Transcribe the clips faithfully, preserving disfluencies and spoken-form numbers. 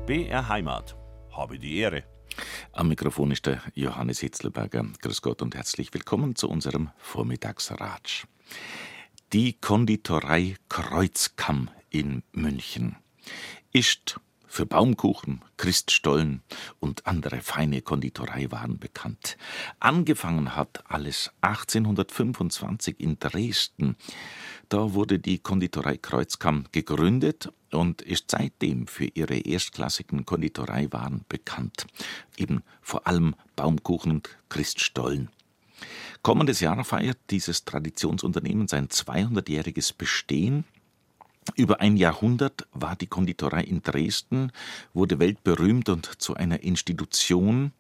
B R Heimat. Habe die Ehre. Am Mikrofon ist der Johannes Hitzlberger. Grüß Gott und herzlich willkommen zu unserem Vormittagsratsch. Die Konditorei Kreuzkamm in München ist für Baumkuchen, Christstollen und andere feine Konditoreiwaren bekannt. Angefangen hat alles achtzehnhundertfünfundzwanzig in Dresden. Da wurde die Konditorei Kreuzkamm gegründet und ist seitdem für ihre erstklassigen Konditoreiwaren bekannt. Eben vor allem Baumkuchen und Christstollen. Kommendes Jahr feiert dieses Traditionsunternehmen sein zweihundertjähriges Bestehen. Über ein Jahrhundert war die Konditorei in Dresden, wurde weltberühmt und zu einer Institution.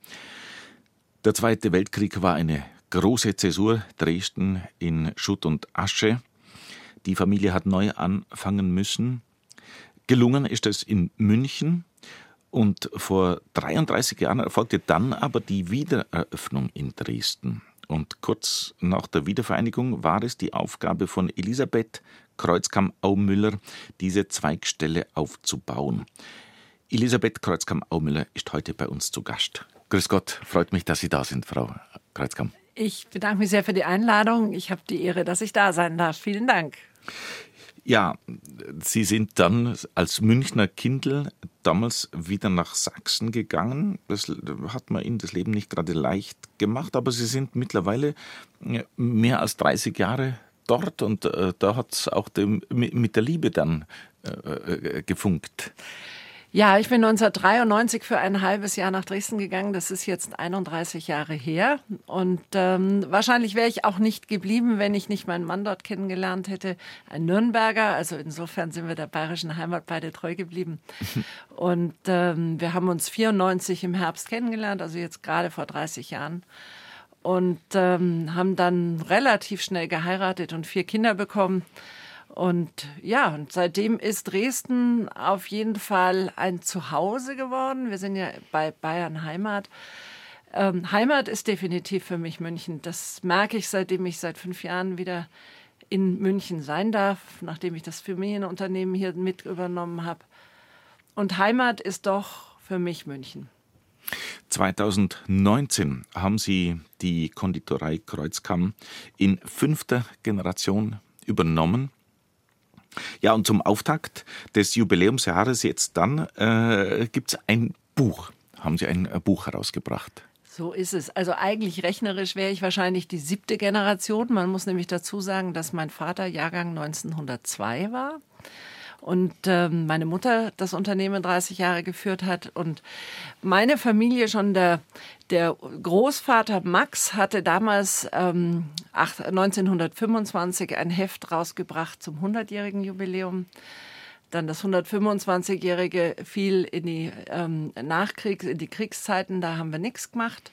Der Zweite Weltkrieg war eine große Zäsur, Dresden in Schutt und Asche. Die Familie hat neu anfangen müssen. Gelungen ist es in München und vor dreiunddreißig Jahren erfolgte dann aber die Wiedereröffnung in Dresden. Und kurz nach der Wiedervereinigung war es die Aufgabe von Elisabeth Kreuzkamm-Aumüller, diese Zweigstelle aufzubauen. Elisabeth Kreuzkamm-Aumüller ist heute bei uns zu Gast. Grüß Gott, freut mich, dass Sie da sind, Frau Kreuzkamm. Ich bedanke mich sehr für die Einladung. Ich habe die Ehre, dass ich da sein darf. Vielen Dank. Ja, Sie sind dann als Münchner Kindl damals wieder nach Sachsen gegangen. Das hat man Ihnen das Leben nicht gerade leicht gemacht, aber Sie sind mittlerweile mehr als dreißig Jahre dort und äh, da hat es auch dem, mit der Liebe dann äh, gefunkt. Ja, ich bin neunzehnhundertdreiundneunzig für ein halbes Jahr nach Dresden gegangen. Das ist jetzt einunddreißig Jahre her. Und ähm, wahrscheinlich wäre ich auch nicht geblieben, wenn ich nicht meinen Mann dort kennengelernt hätte. Ein Nürnberger, also insofern sind wir der bayerischen Heimat beide treu geblieben. Und ähm, wir haben uns vierundneunzig im Herbst kennengelernt, also jetzt gerade vor dreißig Jahren. Und ähm, haben dann relativ schnell geheiratet und vier Kinder bekommen. Und ja, und seitdem ist Dresden auf jeden Fall ein Zuhause geworden. Wir sind ja bei Bayern Heimat. Ähm, Heimat ist definitiv für mich München. Das merke ich, seitdem ich seit fünf Jahren wieder in München sein darf, nachdem ich das Familienunternehmen hier mit übernommen habe. Und Heimat ist doch für mich München. zweitausendneunzehn haben Sie die Konditorei Kreuzkamm in fünfter Generation übernommen. Ja, und zum Auftakt des Jubiläumsjahres jetzt dann äh, gibt es ein Buch. Haben Sie ein äh, Buch herausgebracht? So ist es. Also eigentlich rechnerisch wäre ich wahrscheinlich die siebte Generation. Man muss nämlich dazu sagen, dass mein Vater Jahrgang neunzehnhundertzwei war. Und ähm, meine Mutter das Unternehmen dreißig Jahre geführt hat. Und meine Familie, schon der, der Großvater Max, hatte damals ähm, neunzehnhundertfünfundzwanzig ein Heft rausgebracht zum hundertjährigen Jubiläum. Dann das hundertfünfundzwanzigjährige fiel in die ähm, Nachkriegs-, in die Kriegszeiten, da haben wir nichts gemacht.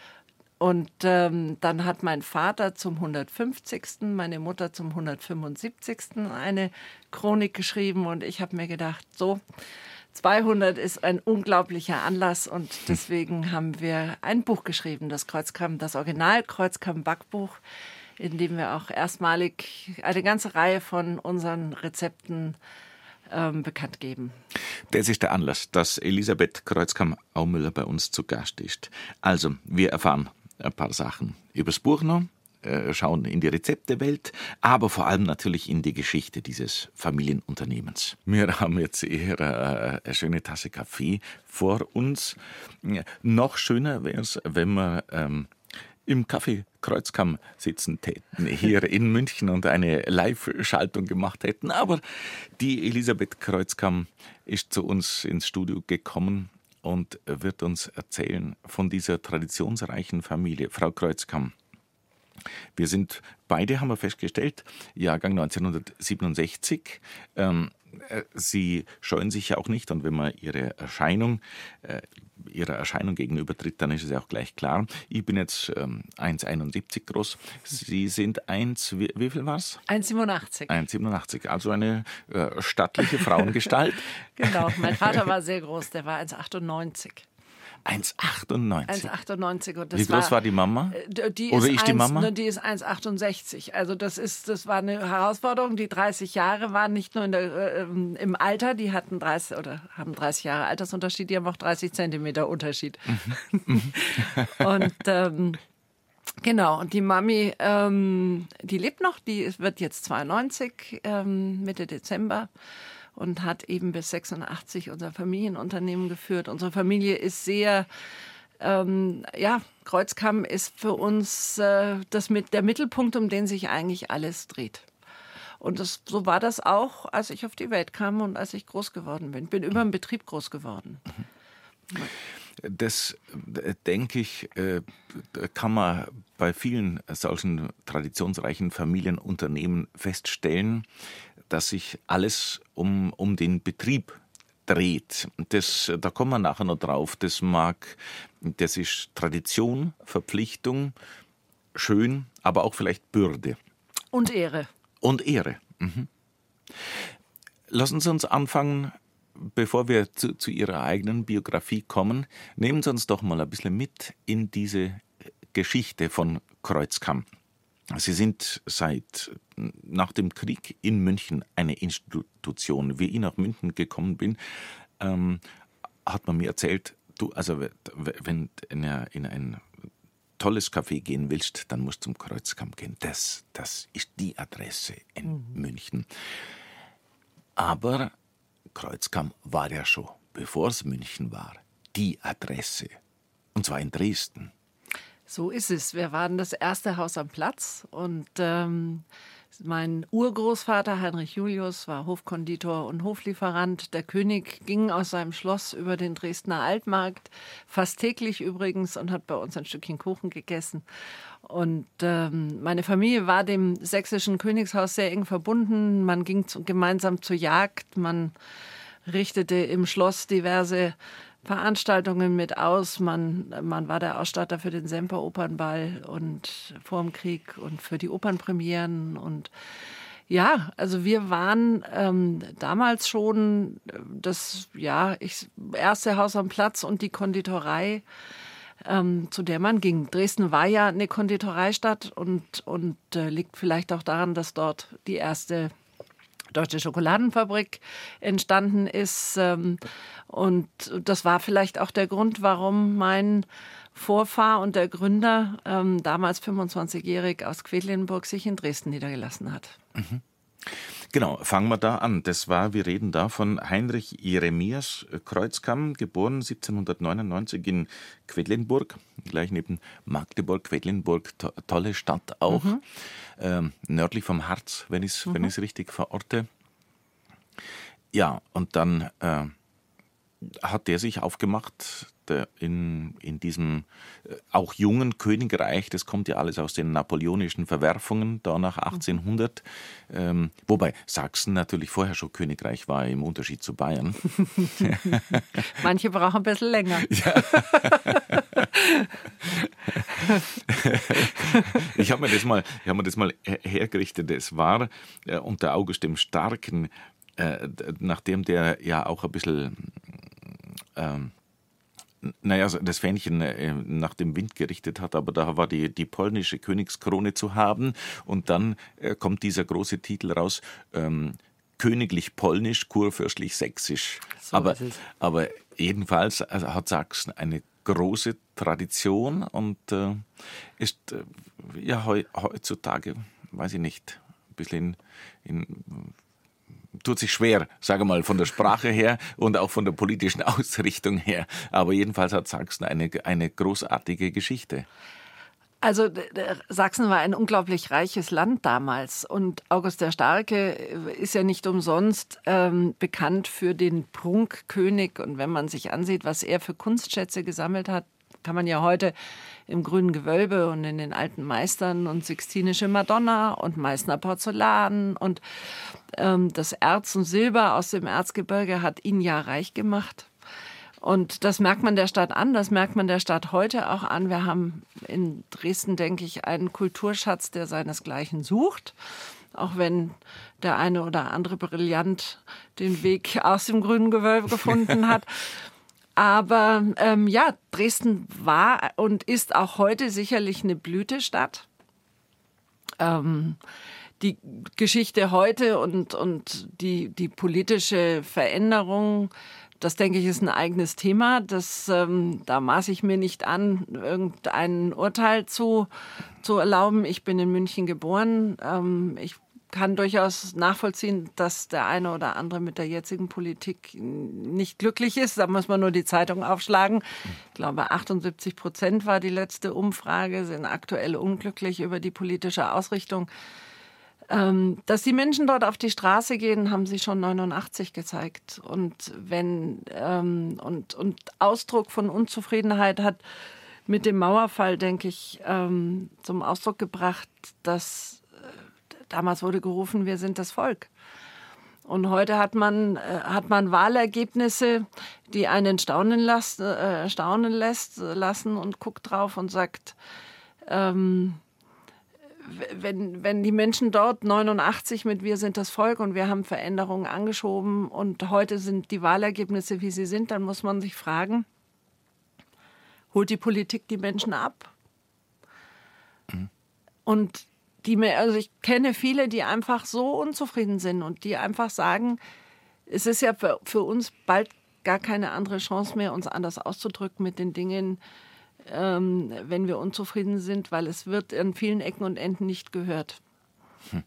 Und ähm, dann hat mein Vater zum hundertfünfzigsten, meine Mutter zum hundertfünfundsiebzigsten eine Chronik geschrieben. Und ich habe mir gedacht, so, zweihundert ist ein unglaublicher Anlass. Und deswegen haben wir ein Buch geschrieben, das Kreuzkamm, das Original Kreuzkamm-Backbuch, in dem wir auch erstmalig eine ganze Reihe von unseren Rezepten ähm, bekannt geben. Das ist der Anlass, dass Elisabeth Kreuzkamm-Aumüller bei uns zu Gast ist. Also, wir erfahren ein paar Sachen übers Buch noch, äh, schauen in die Rezeptewelt, aber vor allem natürlich in die Geschichte dieses Familienunternehmens. Wir haben jetzt hier äh, eine schöne Tasse Kaffee vor uns. Ja, noch schöner wäre es, wenn wir ähm, im Café Kreuzkamm sitzen täten, hier in München und eine Live-Schaltung gemacht hätten. Aber die Elisabeth Kreuzkamm ist zu uns ins Studio gekommen und wird uns erzählen von dieser traditionsreichen Familie. Frau Kreuzkamm, wir sind beide, haben wir festgestellt, Jahrgang neunzehnhundertsiebenundsechzig. Ähm, Sie scheuen sich ja auch nicht, und wenn man Ihre Erscheinung, äh, Ihrer Erscheinung gegenübertritt, dann ist es ja auch gleich klar. Ich bin jetzt ähm, eins Komma einundsiebzig groß. Sie sind eins, wie, wie viel war es? eins Komma siebenundachtzig. eins Komma siebenundachtzig, also eine äh, stattliche Frauengestalt. Genau, mein Vater war sehr groß, der war eins Komma achtundneunzig. eins Komma achtundneunzig. eins Komma achtundneunzig. Und das Wie groß war, war die Mama? Die Oder ist ich die eins, Mama? Ne, die ist eins Komma achtundsechzig. Also das ist, das war eine Herausforderung. Die dreißig Jahre waren nicht nur in der, äh, im Alter, die hatten dreißig oder haben dreißig Jahre Altersunterschied, die haben auch dreißig Zentimeter Unterschied. Mhm. Und ähm, genau, und die Mami, ähm, die lebt noch, die wird jetzt zweiundneunzig, ähm, Mitte Dezember. Und hat eben bis sechsundachtzig unser Familienunternehmen geführt. Unsere Familie ist sehr, ähm, ja, Kreuzkamm ist für uns äh, das mit der Mittelpunkt, um den sich eigentlich alles dreht. Und das, so war das auch, als ich auf die Welt kam und als ich groß geworden bin. Ich bin über den Betrieb groß geworden. Das, denke ich, kann man bei vielen solchen traditionsreichen Familienunternehmen feststellen, dass sich alles um, um den Betrieb dreht. Das, da kommen wir nachher noch drauf. Das mag, das ist Tradition, Verpflichtung, schön, aber auch vielleicht Bürde. Und Ehre. Und Ehre. Mhm. Lassen Sie uns anfangen, bevor wir zu, zu Ihrer eigenen Biografie kommen, nehmen Sie uns doch mal ein bisschen mit in diese Geschichte von Kreuzkamm. Sie sind seit nach dem Krieg in München eine Institution. Wie ich nach München gekommen bin, ähm, hat man mir erzählt, du, also wenn du in, in ein tolles Café gehen willst, dann musst du zum Kreuzkamm gehen. Das, das ist die Adresse in mhm. München. Aber Kreuzkamm war ja schon, bevor es München war, die Adresse. Und zwar in Dresden. So ist es. Wir waren das erste Haus am Platz und ähm, mein Urgroßvater Heinrich Julius war Hofkonditor und Hoflieferant. Der König ging aus seinem Schloss über den Dresdner Altmarkt, fast täglich übrigens, und hat bei uns ein Stückchen Kuchen gegessen. Und ähm, meine Familie war dem sächsischen Königshaus sehr eng verbunden. Man ging zu, gemeinsam zur Jagd, man richtete im Schloss diverse Veranstaltungen mit aus. Man, man war der Ausstatter für den Semper-Opernball und vor dem Krieg und für die Opernpremieren. Und ja, also wir waren ähm, damals schon das ja, ich, erste Haus am Platz und die Konditorei, ähm, zu der man ging. Dresden war ja eine Konditoreistadt und, und äh, liegt vielleicht auch daran, dass dort die erste Deutsche Schokoladenfabrik entstanden ist. Und das war vielleicht auch der Grund, warum mein Vorfahr und der Gründer, damals fünfundzwanzigjährig aus Quedlinburg, sich in Dresden niedergelassen hat. Mhm. Genau, fangen wir da an. Das war, wir reden da von Heinrich Jeremias Kreuzkamm, geboren siebzehnhundertneunundneunzig in Quedlinburg, gleich neben Magdeburg. Quedlinburg, to- tolle Stadt auch, mhm. ähm, nördlich vom Harz, wenn ich es mhm. wenn ich's richtig verorte. Ja, und dann äh, hat der sich aufgemacht, der in, in diesem äh, auch jungen Königreich, das kommt ja alles aus den napoleonischen Verwerfungen, da nach achtzehnhundert, ähm, wobei Sachsen natürlich vorher schon Königreich war, im Unterschied zu Bayern. Manche brauchen ein bisschen länger. Ja. Ich habe mir das mal, ich hab mir das mal hergerichtet, es war äh, unter August dem Starken, äh, nachdem der ja auch ein bisschen ähm, naja, das Fähnchen äh, nach dem Wind gerichtet hat, aber da war die, die polnische Königskrone zu haben und dann äh, kommt dieser große Titel raus, ähm, königlich polnisch, kurfürstlich sächsisch. So aber, aber jedenfalls also hat Sachsen eine große Tradition und äh, ist äh, ja heu, heutzutage, weiß ich nicht, ein bisschen in, in tut sich schwer, sage mal, von der Sprache her und auch von der politischen Ausrichtung her. Aber jedenfalls hat Sachsen eine, eine großartige Geschichte. Also Sachsen war ein unglaublich reiches Land damals und August der Starke ist ja nicht umsonst ähm, bekannt für den Prunkkönig. Und wenn man sich ansieht, was er für Kunstschätze gesammelt hat, kann man ja heute im Grünen Gewölbe und in den alten Meistern und Sixtinische Madonna und Meißner Porzellan und ähm, das Erz und Silber aus dem Erzgebirge hat ihn ja reich gemacht. Und das merkt man der Stadt an, das merkt man der Stadt heute auch an. Wir haben in Dresden, denke ich, einen Kulturschatz, der seinesgleichen sucht. Auch wenn der eine oder andere brillant den Weg aus dem Grünen Gewölbe gefunden hat. Aber ähm, ja, Dresden war und ist auch heute sicherlich eine Blütestadt. Ähm, die Geschichte heute und, und die, die politische Veränderung, das denke ich, ist ein eigenes Thema. Das, ähm, da maße ich mir nicht an, irgendein Urteil zu, zu erlauben. Ich bin in München geboren. Ähm, ich kann durchaus nachvollziehen, dass der eine oder andere mit der jetzigen Politik nicht glücklich ist. Da muss man nur die Zeitung aufschlagen. Ich glaube, achtundsiebzig Prozent war die letzte Umfrage, sind aktuell unglücklich über die politische Ausrichtung. Ähm, dass die Menschen dort auf die Straße gehen, haben sie schon neunundachtzig gezeigt. Und wenn ähm, und, und Ausdruck von Unzufriedenheit hat mit dem Mauerfall, denke ich, ähm, zum Ausdruck gebracht, dass damals wurde gerufen, wir sind das Volk. Und heute hat man, äh, hat man Wahlergebnisse, die einen staunen, las, äh, staunen lässt, lassen und guckt drauf und sagt, ähm, wenn, wenn die Menschen dort neunundachtzig mit wir sind das Volk und wir haben Veränderungen angeschoben und heute sind die Wahlergebnisse, wie sie sind, dann muss man sich fragen, holt die Politik die Menschen ab? Mhm. Und Die mir, also ich kenne viele, die einfach so unzufrieden sind und die einfach sagen, es ist ja für, für uns bald gar keine andere Chance mehr, uns anders auszudrücken mit den Dingen, ähm, wenn wir unzufrieden sind, weil es wird an vielen Ecken und Enden nicht gehört. Hm.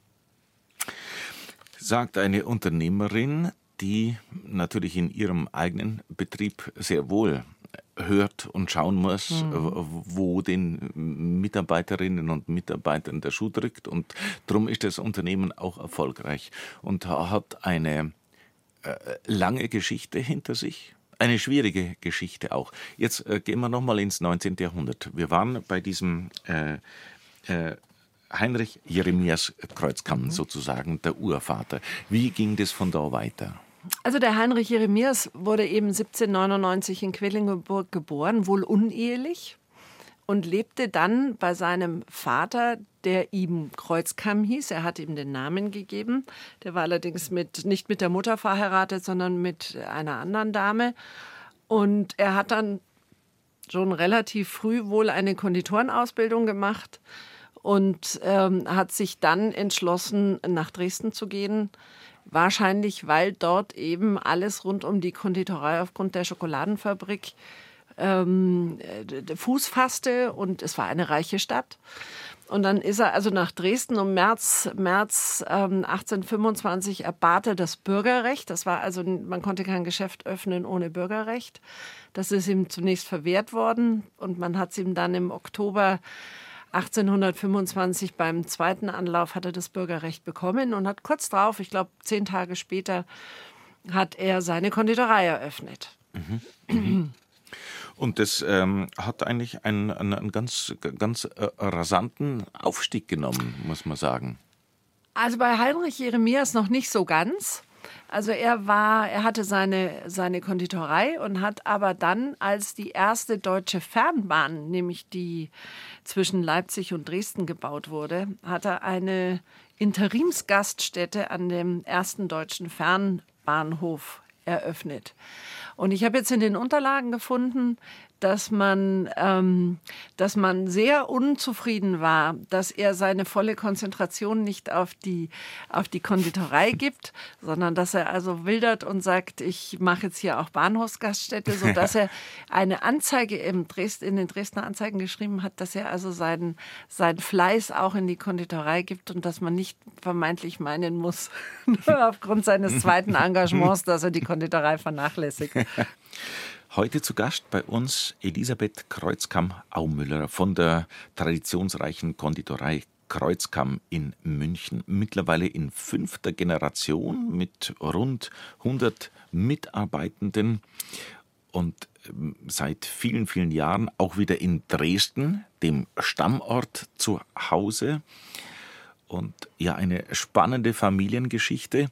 Sagt eine Unternehmerin, die natürlich in ihrem eigenen Betrieb sehr wohl hört und schauen muss, mhm. wo den Mitarbeiterinnen und Mitarbeitern der Schuh drückt. Und darum ist das Unternehmen auch erfolgreich und hat eine äh, lange Geschichte hinter sich. Eine schwierige Geschichte auch. Jetzt äh, gehen wir nochmal ins neunzehnten Jahrhundert. Wir waren bei diesem äh, äh, Heinrich Jeremias Kreuzkamm, mhm. sozusagen der Urvater. Wie ging das von da weiter? Also der Heinrich Jeremias wurde eben siebzehnhundertneunundneunzig in Quedlinburg geboren, wohl unehelich, und lebte dann bei seinem Vater, der ihm Kreuzkamm hieß. Er hat ihm den Namen gegeben. Der war allerdings mit, nicht mit der Mutter verheiratet, sondern mit einer anderen Dame. Und er hat dann schon relativ früh wohl eine Konditorenausbildung gemacht und ähm, hat sich dann entschlossen, nach Dresden zu gehen. Wahrscheinlich, weil dort eben alles rund um die Konditorei aufgrund der Schokoladenfabrik ähm, Fuß fasste und es war eine reiche Stadt. Und dann ist er also nach Dresden um März, März ähm, achtzehnhundertfünfundzwanzig erbat er das Bürgerrecht. Das war also, man konnte kein Geschäft öffnen ohne Bürgerrecht. Das ist ihm zunächst verwehrt worden und man hat es ihm dann im Oktober achtzehnhundertfünfundzwanzig beim zweiten Anlauf hat er das Bürgerrecht bekommen und hat kurz darauf, ich glaube zehn Tage später, hat er seine Konditorei eröffnet. Mhm. Und das ähm, hat eigentlich einen, einen, einen ganz, ganz äh, rasanten Aufstieg genommen, muss man sagen. Also bei Heinrich Jeremias noch nicht so ganz. Also er war, er hatte seine, seine Konditorei und hat aber dann, als die erste deutsche Fernbahn, nämlich die zwischen Leipzig und Dresden gebaut wurde, hat er eine Interimsgaststätte an dem ersten deutschen Fernbahnhof eröffnet. Und ich habe jetzt in den Unterlagen gefunden, dass man, ähm, dass man sehr unzufrieden war, dass er seine volle Konzentration nicht auf die, auf die Konditorei gibt, sondern dass er also wildert und sagt, ich mache jetzt hier auch Bahnhofsgaststätte, sodass er eine Anzeige im Dresd, in den Dresdner Anzeigen geschrieben hat, dass er also seinen, seinen Fleiß auch in die Konditorei gibt und dass man nicht vermeintlich meinen muss, nur aufgrund seines zweiten Engagements, dass er die Konditorei vernachlässigt. Heute zu Gast bei uns Elisabeth Kreuzkamm-Aumüller von der traditionsreichen Konditorei Kreuzkamm in München. Mittlerweile in fünfter Generation mit rund hundert Mitarbeitenden und seit vielen, vielen Jahren auch wieder in Dresden, dem Stammort, zu Hause. Und ja, eine spannende Familiengeschichte.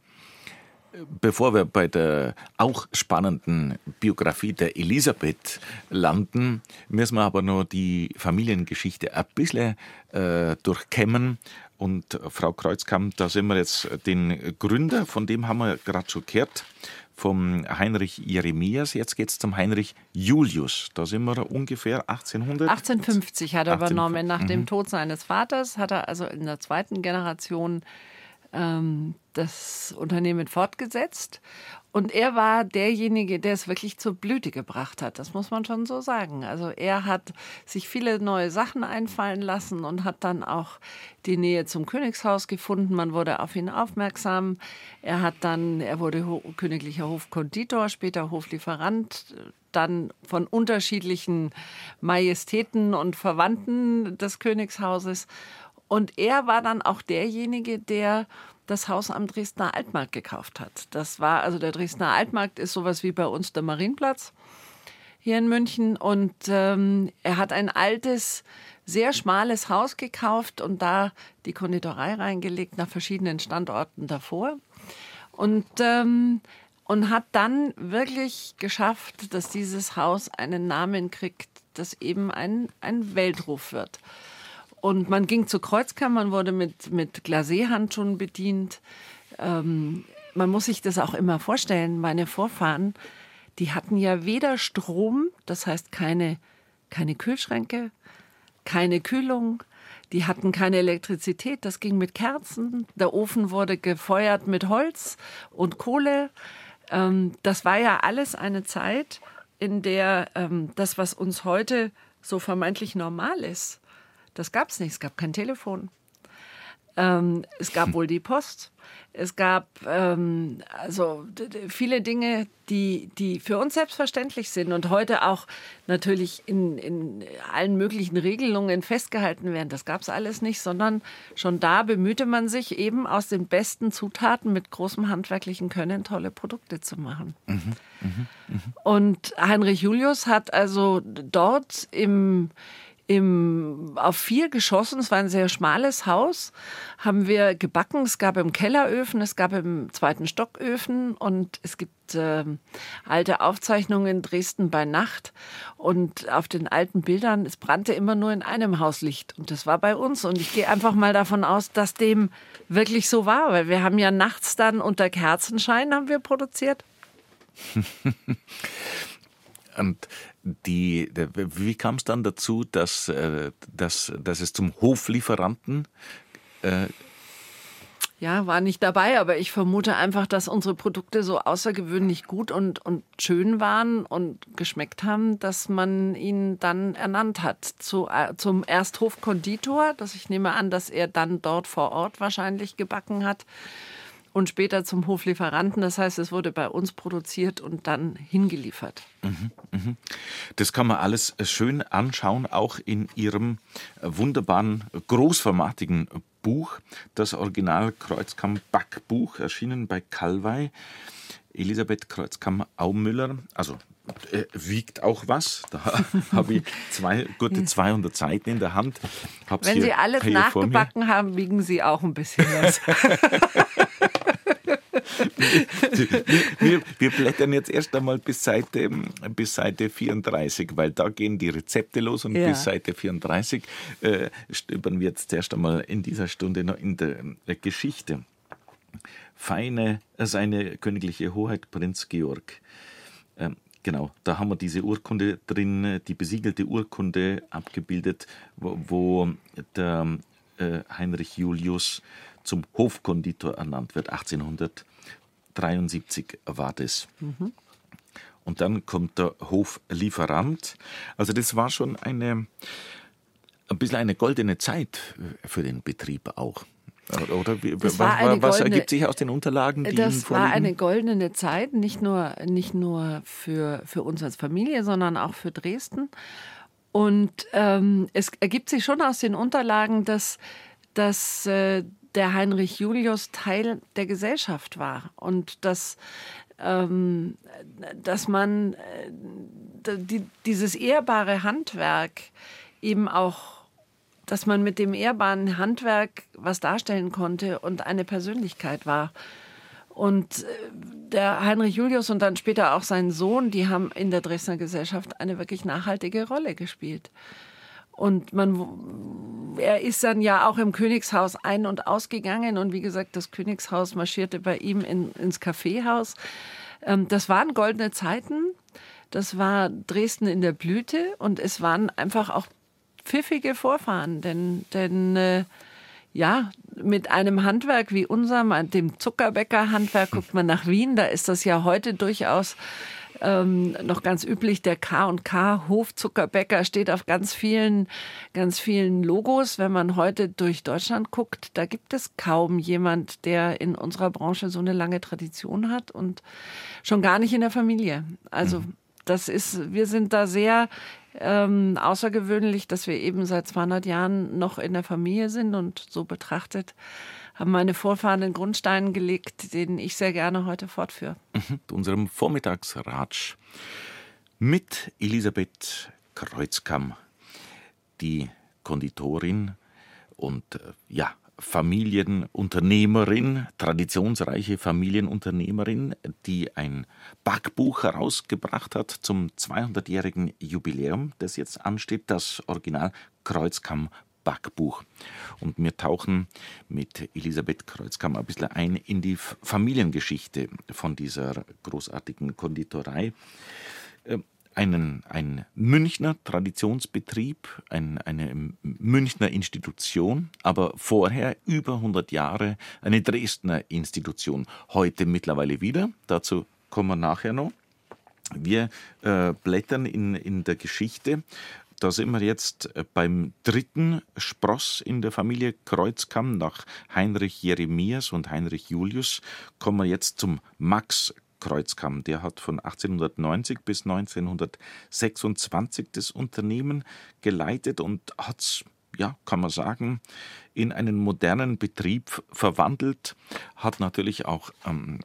Bevor wir bei der auch spannenden Biografie der Elisabeth landen, müssen wir aber noch die Familiengeschichte ein bisschen äh, durchkämmen Und äh, Frau Kreuzkamp, da sind wir jetzt den Gründer, von dem haben wir gerade schon gehört, vom Heinrich Jeremias. Jetzt geht es zum Heinrich Julius. Da sind wir ungefähr achtzehnhundert. achtzehnhundertfünfzig hat er achtzehn übernommen. Nach mhm. dem Tod seines Vaters hat er also in der zweiten Generation ähm, das Unternehmen fortgesetzt. Und er war derjenige, der es wirklich zur Blüte gebracht hat. Das muss man schon so sagen. Also er hat sich viele neue Sachen einfallen lassen und hat dann auch die Nähe zum Königshaus gefunden. Man wurde auf ihn aufmerksam. Er hat dann, er wurde Ho- königlicher Hofkonditor, später Hoflieferant, dann von unterschiedlichen Majestäten und Verwandten des Königshauses. Und er war dann auch derjenige, der das Haus am Dresdner Altmarkt gekauft hat. Das war, also der Dresdner Altmarkt ist sowas wie bei uns der Marienplatz hier in München. Und ähm, er hat ein altes, sehr schmales Haus gekauft und da die Konditorei reingelegt nach verschiedenen Standorten davor. Und, ähm, und hat dann wirklich geschafft, dass dieses Haus einen Namen kriegt, das eben ein, ein Weltruf wird. Und man ging zur Kreuzkamp, man wurde mit, mit Glacé-Handschuhen bedient. Ähm, man muss sich das auch immer vorstellen, meine Vorfahren, die hatten ja weder Strom, das heißt keine, keine Kühlschränke, keine Kühlung, die hatten keine Elektrizität, das ging mit Kerzen. Der Ofen wurde gefeuert mit Holz und Kohle. Ähm, das war ja alles eine Zeit, in der ähm, das, was uns heute so vermeintlich normal ist, das gab es nicht. Es gab kein Telefon. Ähm, es gab wohl die Post. Es gab ähm, also d- d- viele Dinge, die, die für uns selbstverständlich sind und heute auch natürlich in, in allen möglichen Regelungen festgehalten werden. Das gab es alles nicht, sondern schon da bemühte man sich eben aus den besten Zutaten mit großem handwerklichen Können tolle Produkte zu machen. Mhm, mh, mh. Und Heinrich Julius hat also dort im Im, auf vier Geschossen, es war ein sehr schmales Haus, haben wir gebacken. Es gab im Keller Öfen, es gab im zweiten Stock Öfen und es gibt äh, alte Aufzeichnungen in Dresden bei Nacht. Und auf den alten Bildern, es brannte immer nur in einem Haus Licht und das war bei uns. Und ich gehe einfach mal davon aus, dass dem wirklich so war, weil wir haben ja nachts dann unter Kerzenschein haben wir produziert. Und die, wie kam es dann dazu, dass, dass, dass es zum Hoflieferanten äh Ja, war nicht dabei, aber ich vermute einfach, dass unsere Produkte so außergewöhnlich gut und, und schön waren und geschmeckt haben, dass man ihn dann ernannt hat zu, äh, zum Ersthofkonditor. Das ich nehme an, dass er dann dort vor Ort wahrscheinlich gebacken hat. Und später zum Hoflieferanten. Das heißt, es wurde bei uns produziert und dann hingeliefert. Mhm, mh. Das kann man alles schön anschauen, auch in Ihrem wunderbaren, großformatigen Buch, das Original Kreuzkamp-Backbuch, erschienen bei Kalwey. Elisabeth Kreuzkamp-Aumüller, also äh, wiegt auch was. Da habe ich zwei, gute zweihundert Seiten in der Hand. Hab's Wenn hier, Sie alles nachgebacken haben, wiegen Sie auch ein bisschen was. wir, wir, wir blättern jetzt erst einmal bis Seite, bis Seite vierunddreißig, weil da gehen die Rezepte los und ja. bis Seite vierunddreißig äh, stöbern wir jetzt erst einmal in dieser Stunde noch in der, der Geschichte. Feine, seine königliche Hoheit Prinz Georg. Ähm, genau, da haben wir diese Urkunde drin, die besiegelte Urkunde abgebildet, wo, wo der äh, Heinrich Julius zum Hofkonditor ernannt wird. achtzehnhundertdreiundsiebzig war das. Mhm. Und dann kommt der Hoflieferant. Also das war schon eine, ein bisschen eine goldene Zeit für den Betrieb auch. Oder wie, was, was goldene, ergibt sich aus den Unterlagen, die das Ihnen vorliegen? war eine goldene Zeit, nicht nur, nicht nur für, für uns als Familie, sondern auch für Dresden. Und ähm, es ergibt sich schon aus den Unterlagen, dass, dass äh, der Heinrich Julius Teil der Gesellschaft war und dass, ähm, dass man äh, die, dieses ehrbare Handwerk eben auch, dass man mit dem ehrbaren Handwerk was darstellen konnte und eine Persönlichkeit war. Und der Heinrich Julius und dann später auch sein Sohn, die haben in der Dresdner Gesellschaft eine wirklich nachhaltige Rolle gespielt. Und man, er ist dann ja auch im Königshaus ein- und ausgegangen. Und wie gesagt, das Königshaus marschierte bei ihm in, ins Kaffeehaus. Ähm, das waren goldene Zeiten. Das war Dresden in der Blüte. Und es waren einfach auch pfiffige Vorfahren. Denn, denn äh, ja, mit einem Handwerk wie unserem, dem Zuckerbäckerhandwerk, guckt man nach Wien. Da ist das ja heute durchaus Ähm, noch ganz üblich, der K und K Hofzuckerbäcker steht auf ganz vielen, ganz vielen Logos. Wenn man heute durch Deutschland guckt, da gibt es kaum jemand, der in unserer Branche so eine lange Tradition hat und schon gar nicht in der Familie. Also mhm. das ist, wir sind da sehr ähm, außergewöhnlich, dass wir eben seit zweihundert Jahren noch in der Familie sind und so betrachtet haben meine Vorfahren den Grundstein gelegt, den ich sehr gerne heute fortführe. Mhm. Unserem Vormittagsratsch mit Elisabeth Kreuzkamm, die Konditorin und ja, Familienunternehmerin, traditionsreiche Familienunternehmerin, die ein Backbuch herausgebracht hat zum zweihundertjährigen Jubiläum, das jetzt ansteht, das Original Kreuzkamm Backbuch. Und wir tauchen mit Elisabeth Kreuzkamm ein bisschen ein in die Familiengeschichte von dieser großartigen Konditorei. Einen, ein Münchner Traditionsbetrieb, ein, eine Münchner Institution, aber vorher über hundert Jahre eine Dresdner Institution. Heute mittlerweile wieder, dazu kommen wir nachher noch. Wir äh, blättern in, in der Geschichte. Da sind wir jetzt beim dritten Spross in der Familie Kreuzkamm. Nach Heinrich Jeremias und Heinrich Julius kommen wir jetzt zum Max Kreuzkamm. Der hat von achtzehnhundertneunzig bis neunzehnhundertsechsundzwanzig das Unternehmen geleitet und hat es, ja, kann man sagen, in einen modernen Betrieb verwandelt. Hat natürlich auch ähm,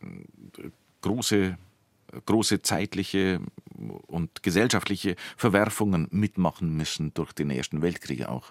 große große zeitliche und gesellschaftliche Verwerfungen mitmachen müssen durch den Ersten Weltkrieg auch.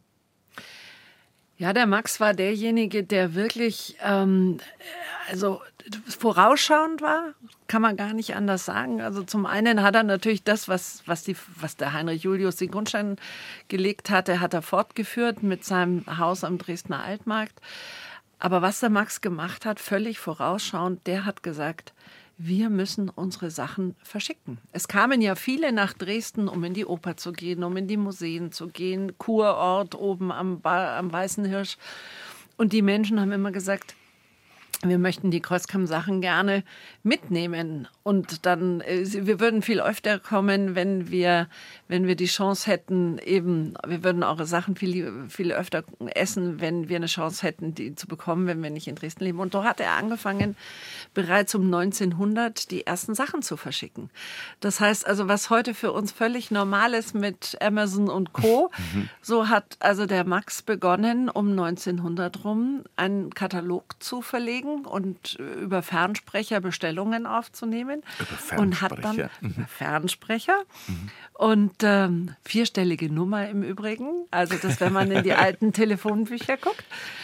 Ja, der Max war derjenige, der wirklich ähm, also vorausschauend war, kann man gar nicht anders sagen. Also zum einen hat er natürlich das, was, was, die, was der Heinrich Julius den Grundstein gelegt hatte, hat er fortgeführt mit seinem Haus am Dresdner Altmarkt. Aber was der Max gemacht hat, völlig vorausschauend, der hat gesagt, wir müssen unsere Sachen verschicken. Es kamen ja viele nach Dresden, um in die Oper zu gehen, um in die Museen zu gehen, Kurort oben am, ba- am Weißen Hirsch. Und die Menschen haben immer gesagt, wir möchten die Kreuzkamm-Sachen gerne mitnehmen. Und dann, wir würden viel öfter kommen, wenn wir, wenn wir die Chance hätten, eben, wir würden eure Sachen viel, viel öfter essen, wenn wir eine Chance hätten, die zu bekommen, wenn wir nicht in Dresden leben. Und so hat er angefangen, bereits um neunzehnhundert die ersten Sachen zu verschicken. Das heißt also, was heute für uns völlig normal ist mit Amazon und Co., so hat also der Max begonnen, um neunzehnhundert rum einen Katalog zu verlegen und über Fernsprecher Bestellungen aufzunehmen. Über Fernsprecher. Und hat dann Mhm. über Fernsprecher mhm. und ähm, vierstellige Nummer im Übrigen. Also das, wenn man in die alten Telefonbücher guckt.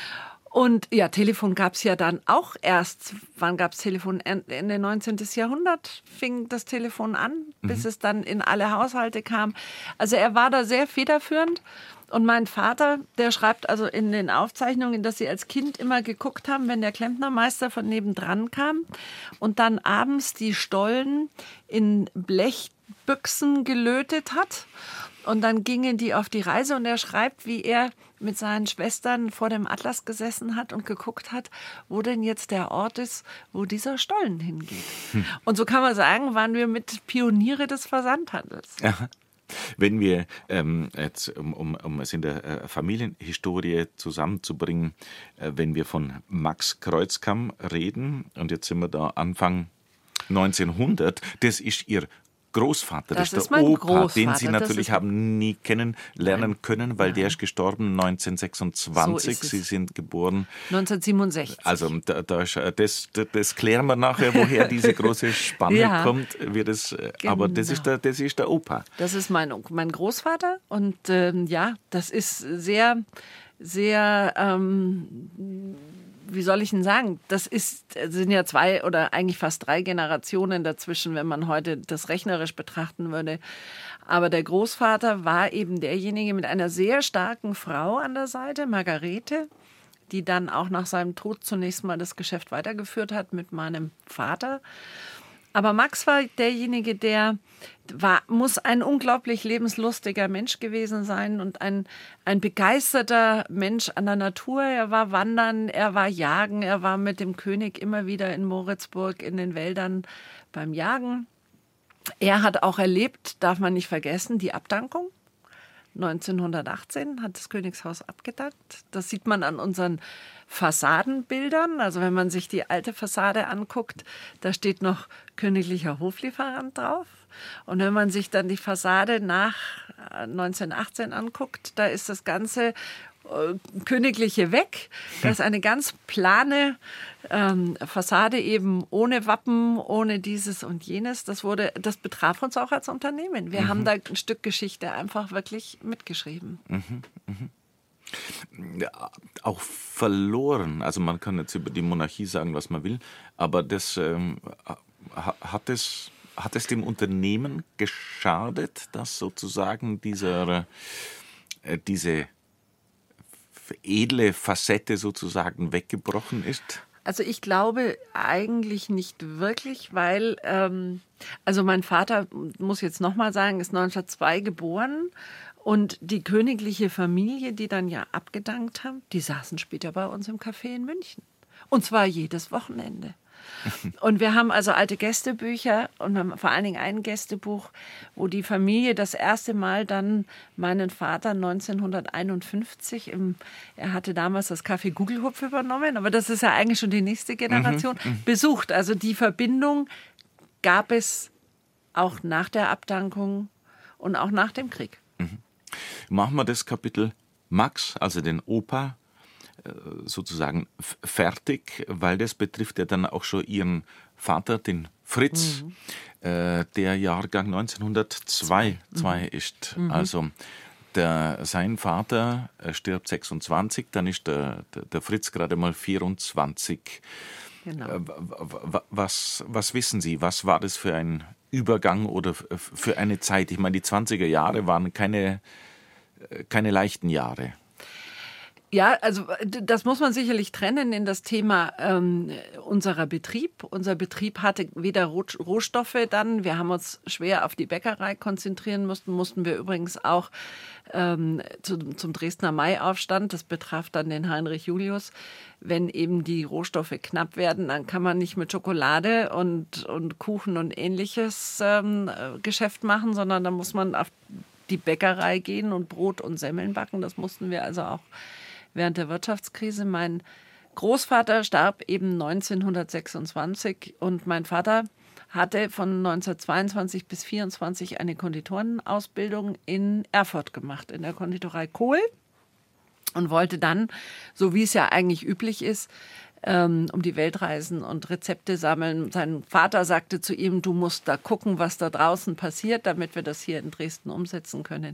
Und ja, Telefon gab es ja dann auch erst, wann gab es Telefon? Ende neunzehnten. Jahrhundert fing das Telefon an, bis mhm. es dann in alle Haushalte kam. Also er war da sehr federführend. Und mein Vater, der schreibt also in den Aufzeichnungen, dass sie als Kind immer geguckt haben, wenn der Klempnermeister von nebendran kam und dann abends die Stollen in Blechbüchsen gelötet hat. Und dann gingen die auf die Reise und er schreibt, wie er mit seinen Schwestern vor dem Atlas gesessen hat und geguckt hat, wo denn jetzt der Ort ist, wo dieser Stollen hingeht. Hm. Und so kann man sagen, waren wir mit Pioniere des Versandhandels. Ja. Wenn wir ähm, jetzt, um, um, um es in der äh, Familienhistorie zusammenzubringen, äh, wenn wir von Max Kreuzkamm reden, und jetzt sind wir da Anfang neunzehnhundert, das ist ihr Großvater, das, das ist der Opa, den Sie natürlich haben nie kennenlernen Nein. können, weil Nein. der ist gestorben neunzehnhundertsechsundzwanzig. So Sie sind geboren neunzehnhundertsiebenundsechzig. Also da, da, das, das klären wir nachher, woher diese große Spanne ja. kommt. Wie das, genau. Aber das ist, der, das ist der Opa. Das ist mein, mein Großvater und ähm, ja, das ist sehr, sehr... Ähm, wie soll ich denn sagen, das ist, sind ja zwei oder eigentlich fast drei Generationen dazwischen, wenn man heute das rechnerisch betrachten würde. Aber der Großvater war eben derjenige mit einer sehr starken Frau an der Seite, Margarete, die dann auch nach seinem Tod zunächst mal das Geschäft weitergeführt hat mit meinem Vater. Aber Max war derjenige, der war, muss ein unglaublich lebenslustiger Mensch gewesen sein und ein, ein begeisterter Mensch an der Natur. Er war wandern, er war jagen, er war mit dem König immer wieder in Moritzburg in den Wäldern beim Jagen. Er hat auch erlebt, darf man nicht vergessen, die Abdankung. neunzehnhundertachtzehn hat das Königshaus abgedankt. Das sieht man an unseren Fassadenbildern. Also wenn man sich die alte Fassade anguckt, da steht noch königlicher Hoflieferant drauf. Und wenn man sich dann die Fassade nach neunzehnhundertachtzehn anguckt, da ist das Ganze Königliche weg. Das ist eine ganz plane ähm, Fassade eben ohne Wappen, ohne dieses und jenes. Das wurde, das betraf uns auch als Unternehmen. Wir mhm. haben da ein Stück Geschichte einfach wirklich mitgeschrieben. Mhm. Mhm. Ja, auch verloren. Also man kann jetzt über die Monarchie sagen, was man will, aber das ähm, hat es hat es dem Unternehmen geschadet, dass sozusagen dieser äh, diese edle Facette sozusagen weggebrochen ist? Also ich glaube eigentlich nicht wirklich, weil, ähm, also mein Vater, muss jetzt nochmal sagen, ist neunzehnhundertzwei geboren und die königliche Familie, die dann ja abgedankt haben, die saßen später bei uns im Café in München. Und zwar jedes Wochenende. Und wir haben also alte Gästebücher und haben vor allen Dingen ein Gästebuch, wo die Familie das erste Mal dann meinen Vater neunzehnhunderteinundfünfzig, im, er hatte damals das Café Gugelhupf übernommen, aber das ist ja eigentlich schon die nächste Generation, mhm, besucht. Also die Verbindung gab es auch nach der Abdankung und auch nach dem Krieg. Mhm. Machen wir das Kapitel Max, also den Opa, sozusagen fertig, weil das betrifft ja dann auch schon ihren Vater, den Fritz, mhm. äh, der Jahrgang neunzehnhundertzwei mhm. ist. Mhm. Also der, sein Vater stirbt sechsundzwanzig, dann ist der, der, der Fritz gerade mal vierundzwanzig. Genau. Äh, was, was wissen Sie, was war das für ein Übergang oder für eine Zeit? Ich meine, die zwanziger Jahre waren keine, keine leichten Jahre. Ja, also das muss man sicherlich trennen in das Thema ähm, unserer Betrieb. Unser Betrieb hatte weder Rohstoffe dann. Wir haben uns schwer auf die Bäckerei konzentrieren müssen. Mussten wir übrigens auch ähm, zu, zum Dresdner Maiaufstand. Das betraf dann den Heinrich Julius. Wenn eben die Rohstoffe knapp werden, dann kann man nicht mit Schokolade und, und Kuchen und ähnliches ähm, Geschäft machen, sondern dann muss man auf die Bäckerei gehen und Brot und Semmeln backen. Das mussten wir also auch während der Wirtschaftskrise. Mein Großvater starb eben neunzehnhundertsechsundzwanzig und mein Vater hatte von neunzehnhundertzweiundzwanzig bis vierundzwanzig eine Konditorenausbildung in Erfurt gemacht, in der Konditorei Kohl, und wollte dann, so wie es ja eigentlich üblich ist, ähm, um die Welt reisen und Rezepte sammeln. Sein Vater sagte zu ihm, du musst da gucken, was da draußen passiert, damit wir das hier in Dresden umsetzen können.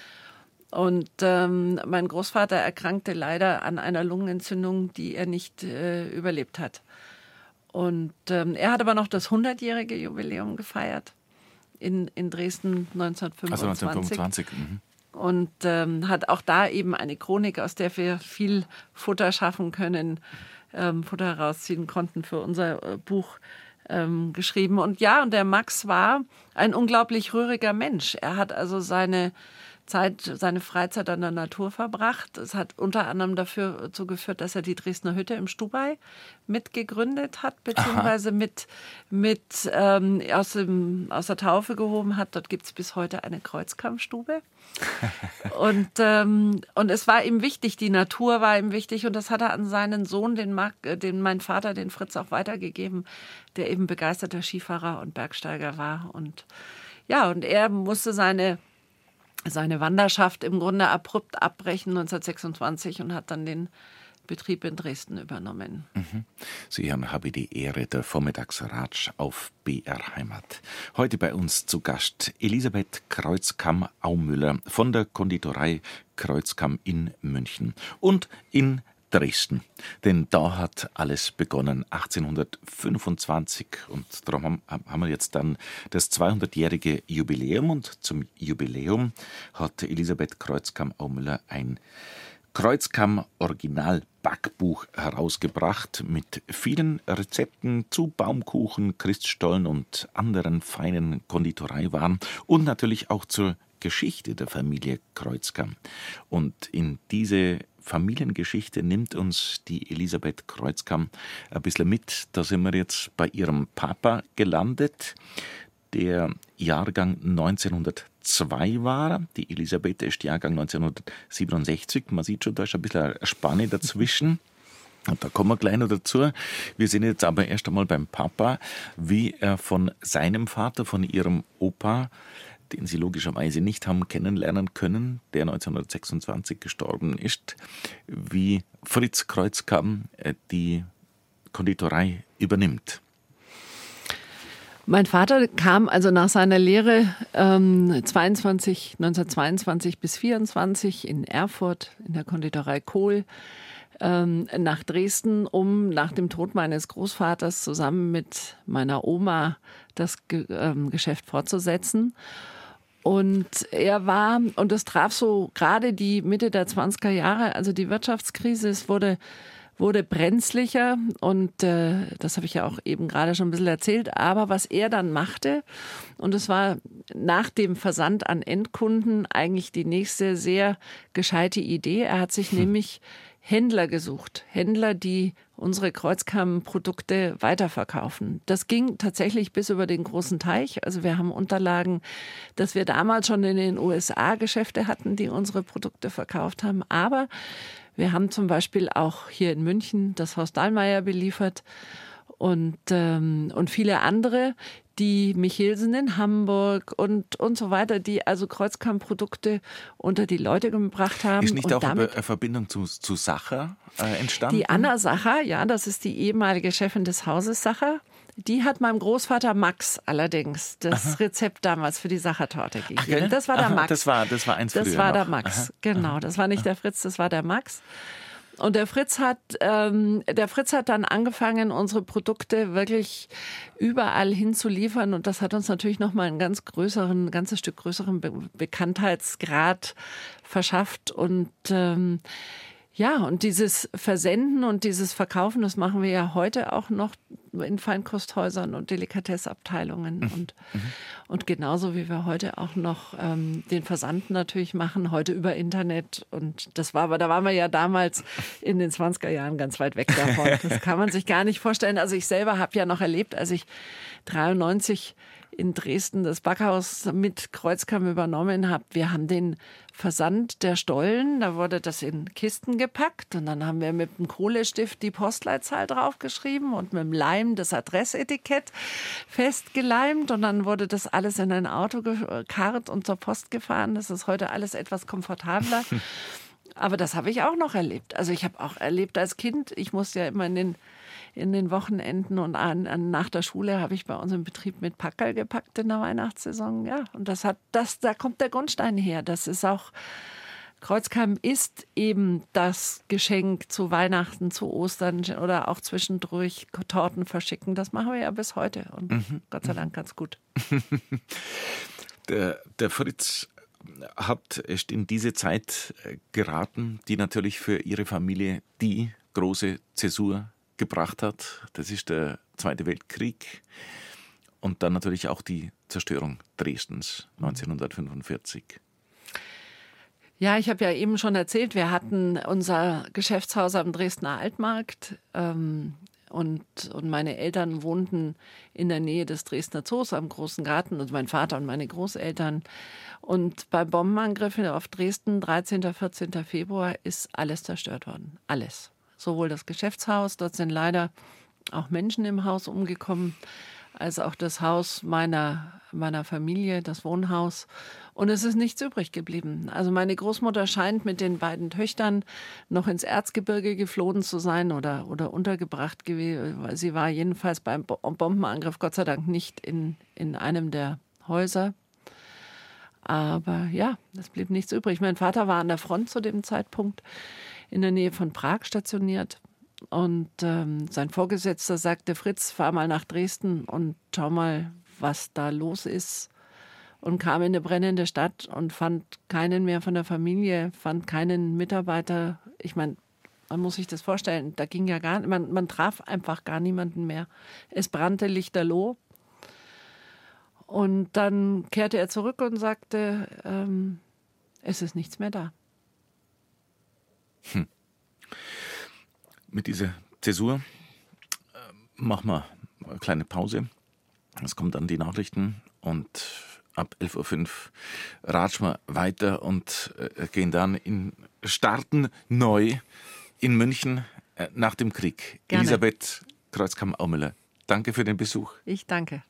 Und ähm, mein Großvater erkrankte leider an einer Lungenentzündung, die er nicht äh, überlebt hat. Und ähm, er hat aber noch das hundertjährige Jubiläum gefeiert in, in Dresden neunzehnhundertfünfundzwanzig. Also neunzehnhundertfünfundzwanzig. Mhm. Und ähm, hat auch da eben eine Chronik, aus der wir viel Futter schaffen können, ähm, Futter herausziehen konnten für unser äh, Buch ähm, geschrieben. Und ja, und der Max war ein unglaublich rühriger Mensch. Er hat also seine Zeit, seine Freizeit an der Natur verbracht. Es hat unter anderem dafür dazu geführt, dass er die Dresdner Hütte im Stubai mitgegründet hat, beziehungsweise mit, mit ähm, aus, dem, aus der Taufe gehoben hat. Dort gibt es bis heute eine Kreuzkammstube. und, ähm, und es war ihm wichtig, die Natur war ihm wichtig, und das hat er an seinen Sohn, den, Mark, den mein Vater, den Fritz, auch weitergegeben, der eben begeisterter Skifahrer und Bergsteiger war. Und ja, und er musste seine seine Wanderschaft im Grunde abrupt abbrechen neunzehnhundertsechsundzwanzig und hat dann den Betrieb in Dresden übernommen. Mhm. Sie haben habe die Ehre, der Vormittagsratsch auf B R Heimat. Heute bei uns zu Gast Elisabeth Kreuzkamm-Aumüller von der Konditorei Kreuzkamm in München und in Dresden. Denn da hat alles begonnen, achtzehnhundertfünfundzwanzig. Und darum haben wir jetzt dann das zweihundertjährige Jubiläum. Und zum Jubiläum hat Elisabeth Kreuzkamp-Aumüller ein Kreuzkamp-Original-Backbuch herausgebracht mit vielen Rezepten zu Baumkuchen, Christstollen und anderen feinen Konditoreiwaren und natürlich auch zur Geschichte der Familie Kreuzkamp. Und in diese Familiengeschichte nimmt uns die Elisabeth Kreuzkamp ein bisschen mit. Da sind wir jetzt bei ihrem Papa gelandet, der Jahrgang neunzehnhundertzwei war. Die Elisabeth ist Jahrgang neunzehnhundertsiebenundsechzig. Man sieht schon, da ist ein bisschen eine Spanne dazwischen. Und da kommen wir gleich noch dazu. Wir sind jetzt aber erst einmal beim Papa, wie er von seinem Vater, von ihrem Opa, den Sie logischerweise nicht haben kennenlernen können, der neunzehnhundertsechsundzwanzig gestorben ist, wie Fritz Kreuzkamp die Konditorei übernimmt. Mein Vater kam also nach seiner Lehre ähm, zweiundzwanzig, neunzehnhundertzweiundzwanzig bis vierundzwanzig in Erfurt in der Konditorei Kohl ähm, nach Dresden, um nach dem Tod meines Großvaters zusammen mit meiner Oma das Ge- ähm, Geschäft fortzusetzen. Und er war, und das traf so gerade die Mitte der zwanziger Jahre, also die Wirtschaftskrise, es wurde, wurde brenzlicher und äh, das habe ich ja auch eben gerade schon ein bisschen erzählt, aber was er dann machte, und es war nach dem Versand an Endkunden eigentlich die nächste sehr gescheite Idee, er hat sich hm. nämlich Händler gesucht, Händler, die unsere Kreuzkamp-Produkte weiterverkaufen. Das ging tatsächlich bis über den großen Teich. Also wir haben Unterlagen, dass wir damals schon in den U S A Geschäfte hatten, die unsere Produkte verkauft haben. Aber wir haben zum Beispiel auch hier in München das Haus Dallmayr beliefert und, ähm, und viele andere, die Michelsen in Hamburg und, und so weiter, die also Kreuzkamp-Produkte unter die Leute gebracht haben. Ist nicht und auch eine Verbindung zu, zu Sacher äh, entstanden? Die Anna Sacher, ja, das ist die ehemalige Chefin des Hauses Sacher. Die hat meinem Großvater Max allerdings das aha. Rezept damals für die Sachertorte gegeben. Ach, das war der aha, Max. Das war, das war eins Das früher war noch. der Max, aha. genau. Das war nicht der Fritz, das war der Max. Und der Fritz hat, ähm, der Fritz hat dann angefangen, unsere Produkte wirklich überall hinzuliefern. Und das hat uns natürlich nochmal einen ganz größeren, ein ganzes Stück größeren Be- Bekanntheitsgrad verschafft. Und ähm, ja, und dieses Versenden und dieses Verkaufen, das machen wir ja heute auch noch in Feinkosthäusern und Delikatessabteilungen. Mhm. Und, mhm. und genauso wie wir heute auch noch ähm, den Versand natürlich machen, heute über Internet. Und das war aber, da waren wir ja damals in den zwanziger Jahren ganz weit weg davon. Das kann man sich gar nicht vorstellen. Also ich selber habe ja noch erlebt, als ich dreiundneunzig in Dresden das Backhaus mit Kreuzkamp übernommen habe. Wir haben den Versand der Stollen, da wurde das in Kisten gepackt und dann haben wir mit dem Kohlestift die Postleitzahl draufgeschrieben und mit dem Leim das Adressetikett festgeleimt und dann wurde das alles in ein Auto gekarrt und zur Post gefahren. Das ist heute alles etwas komfortabler. Aber das habe ich auch noch erlebt. Also ich habe auch erlebt als Kind, ich musste ja immer in den In den Wochenenden und an, an, nach der Schule habe ich bei uns im Betrieb mit Packerl gepackt in der Weihnachtssaison. Ja, und das hat, das, da kommt der Grundstein her. Das ist auch, Kreuzkamp ist eben das Geschenk zu Weihnachten, zu Ostern oder auch zwischendurch Torten verschicken. Das machen wir ja bis heute und mhm. Gott sei Dank ganz gut. der, der Fritz hat ist in diese Zeit geraten, die natürlich für ihre Familie die große Zäsur gebracht hat. Das ist der Zweite Weltkrieg und dann natürlich auch die Zerstörung Dresdens neunzehnhundertfünfundvierzig. Ja, ich habe ja eben schon erzählt, wir hatten unser Geschäftshaus am Dresdner Altmarkt ähm, und, und meine Eltern wohnten in der Nähe des Dresdner Zoos am Großen Garten, also mein Vater und meine Großeltern. Und beim Bombenangriff auf Dresden, dreizehnten, vierzehnten Februar, ist alles zerstört worden. Alles. Sowohl das Geschäftshaus, dort sind leider auch Menschen im Haus umgekommen, als auch das Haus meiner, meiner Familie, das Wohnhaus. Und es ist nichts übrig geblieben. Also meine Großmutter scheint mit den beiden Töchtern noch ins Erzgebirge geflohen zu sein oder, oder untergebracht gewesen. Sie war jedenfalls beim Bombenangriff Gott sei Dank nicht in, in einem der Häuser. Aber ja, es blieb nichts übrig. Mein Vater war an der Front zu dem Zeitpunkt in der Nähe von Prag stationiert. Und ähm, sein Vorgesetzter sagte, Fritz, fahr mal nach Dresden und schau mal, was da los ist. Und kam in eine brennende Stadt und fand keinen mehr von der Familie, fand keinen Mitarbeiter. Ich meine, man muss sich das vorstellen, da ging ja gar man, man traf einfach gar niemanden mehr. Es brannte lichterloh. Und dann kehrte er zurück und sagte, ähm, es ist nichts mehr da. Hm. Mit dieser Zäsur äh, machen wir eine kleine Pause. Es kommen dann die Nachrichten und ab elf Uhr fünf ratschen wir weiter und äh, gehen dann in starten neu in München äh, nach dem Krieg. Gerne. Elisabeth Kreuzkamp-Aumüller, danke für den Besuch. Ich danke.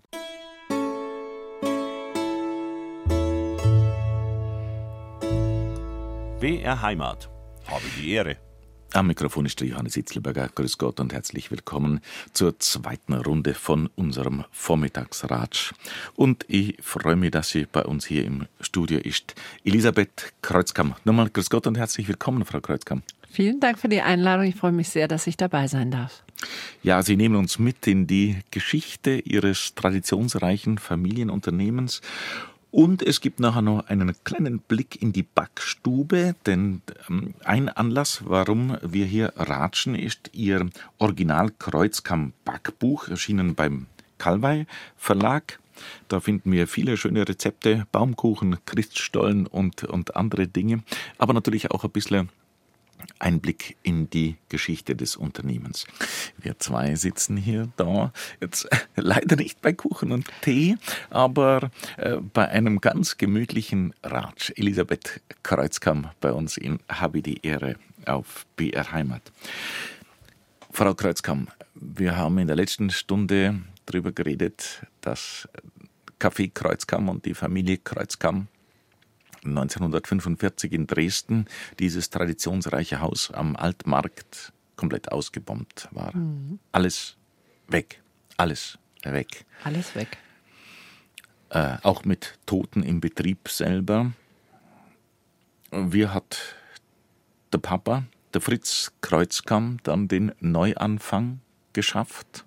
B R Heimat. Habe die Ehre. Am Mikrofon ist der Johannes Hitzlberger. Grüß Gott und herzlich willkommen zur zweiten Runde von unserem Vormittagsratsch. Und ich freue mich, dass sie bei uns hier im Studio ist. Elisabeth Kreuzkamp. Nochmal grüß Gott und herzlich willkommen, Frau Kreuzkamp. Vielen Dank für die Einladung. Ich freue mich sehr, dass ich dabei sein darf. Ja, Sie nehmen uns mit in die Geschichte Ihres traditionsreichen Familienunternehmens. Und es gibt nachher noch einen kleinen Blick in die Backstube, denn ähm, ein Anlass, warum wir hier ratschen, ist Ihr Original Kreuzkamp Backbuch, erschienen beim Kalwey Verlag. Da finden wir viele schöne Rezepte, Baumkuchen, Christstollen und, und andere Dinge, aber natürlich auch ein bisschen Einblick in die Geschichte des Unternehmens. Wir zwei sitzen hier da, jetzt leider nicht bei Kuchen und Tee, aber äh, bei einem ganz gemütlichen Ratsch. Elisabeth Kreuzkamp bei uns in Habe die Ehre auf B R Heimat. Frau Kreuzkamp, wir haben in der letzten Stunde darüber geredet, dass Café Kreuzkamp und die Familie Kreuzkamp neunzehnhundertfünfundvierzig in Dresden dieses traditionsreiche Haus am Altmarkt komplett ausgebombt war. Mhm. Alles weg. Alles weg. Alles weg. Äh, auch mit Toten im Betrieb selber. Wie hat der Papa, der Fritz Kreuzkamp, dann den Neuanfang geschafft?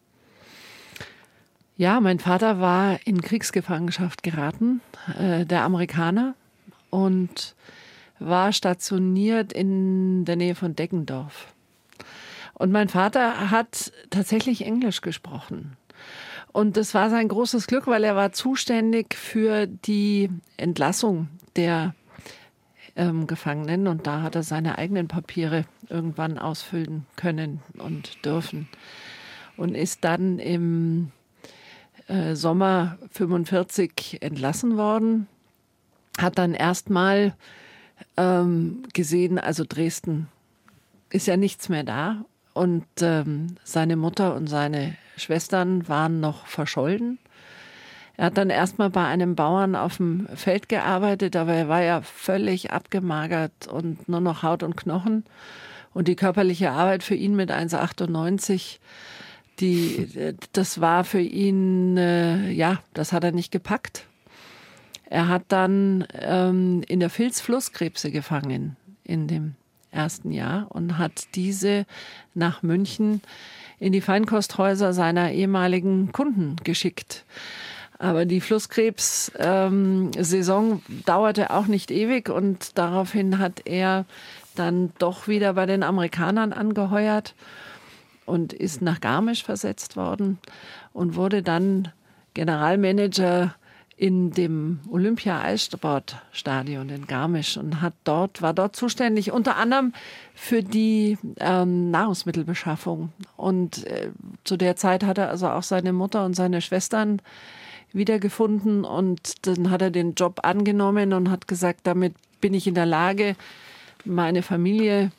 Ja, mein Vater war in Kriegsgefangenschaft geraten, äh, der Amerikaner, und war stationiert in der Nähe von Deggendorf. Und mein Vater hat tatsächlich Englisch gesprochen. Und das war sein großes Glück, weil er war zuständig für die Entlassung der ähm, Gefangenen. Und da hat er seine eigenen Papiere irgendwann ausfüllen können und dürfen. Und ist dann im äh, Sommer fünfundvierzig entlassen worden. Hat dann erstmal ähm, gesehen, also Dresden ist ja nichts mehr da. Und ähm, seine Mutter und seine Schwestern waren noch verschollen. Er hat dann erstmal bei einem Bauern auf dem Feld gearbeitet, aber er war ja völlig abgemagert und nur noch Haut und Knochen. Und die körperliche Arbeit für ihn mit eins Komma achtundneunzig, die, das war für ihn, äh, ja, das hat er nicht gepackt. Er hat dann ähm, in der Vils Flusskrebse gefangen in dem ersten Jahr und hat diese nach München in die Feinkosthäuser seiner ehemaligen Kunden geschickt. Aber die Flusskrebs-Saison ähm, dauerte auch nicht ewig und daraufhin hat er dann doch wieder bei den Amerikanern angeheuert und ist nach Garmisch versetzt worden und wurde dann Generalmanager in dem Olympia-Eissportstadion in Garmisch und hat dort, war dort zuständig, unter anderem für die ähm, Nahrungsmittelbeschaffung. Und äh, zu der Zeit hat er also auch seine Mutter und seine Schwestern wiedergefunden und dann hat er den Job angenommen und hat gesagt, damit bin ich in der Lage, meine Familie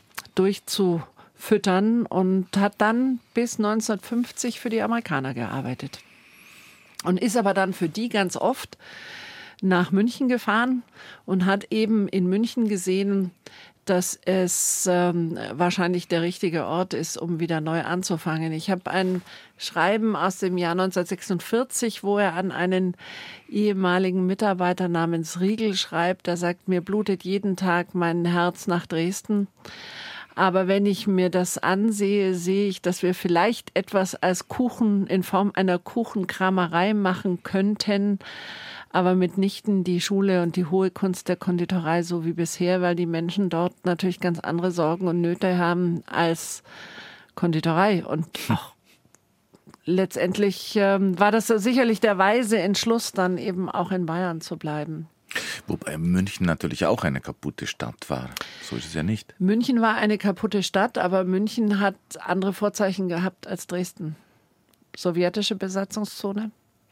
durchzufüttern, und hat dann bis neunzehnhundertfünfzig für die Amerikaner gearbeitet. Und ist aber dann für die ganz oft nach München gefahren und hat eben in München gesehen, dass es ähm, wahrscheinlich der richtige Ort ist, um wieder neu anzufangen. Ich habe ein Schreiben aus dem Jahr neunzehnhundertsechsundvierzig, wo er an einen ehemaligen Mitarbeiter namens Riegel schreibt. Er sagt, mir blutet jeden Tag mein Herz nach Dresden. Aber wenn ich mir das ansehe, sehe ich, dass wir vielleicht etwas als Kuchen in Form einer Kuchenkramerei machen könnten, aber mitnichten die Schule und die hohe Kunst der Konditorei so wie bisher, weil die Menschen dort natürlich ganz andere Sorgen und Nöte haben als Konditorei. Und ach, letztendlich ähm, war das sicherlich der weise Entschluss, dann eben auch in Bayern zu bleiben. Wobei München natürlich auch eine kaputte Stadt war. So ist es ja nicht. München war eine kaputte Stadt, aber München hat andere Vorzeichen gehabt als Dresden. Sowjetische Besatzungszone,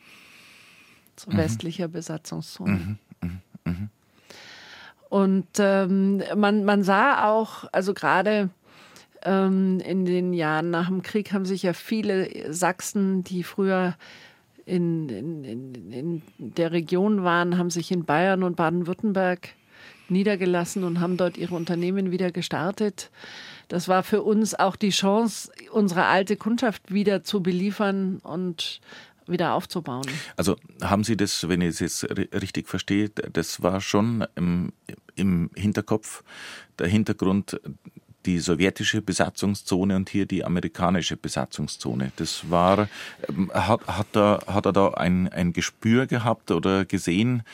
so mhm. westlicher Besatzungszone. Mhm. Mhm. Mhm. Und ähm, man, man sah auch, also gerade ähm, in den Jahren nach dem Krieg haben sich ja viele Sachsen, die früher In, in, in, in der Region waren, haben sich in Bayern und Baden-Württemberg niedergelassen und haben dort ihre Unternehmen wieder gestartet. Das war für uns auch die Chance, unsere alte Kundschaft wieder zu beliefern und wieder aufzubauen. Also haben Sie das, wenn ich es jetzt richtig verstehe, das war schon im, im Hinterkopf der Hintergrund, die sowjetische Besatzungszone und hier die amerikanische Besatzungszone. Das war, hat, hat, er, hat er da ein, ein Gespür gehabt oder gesehen,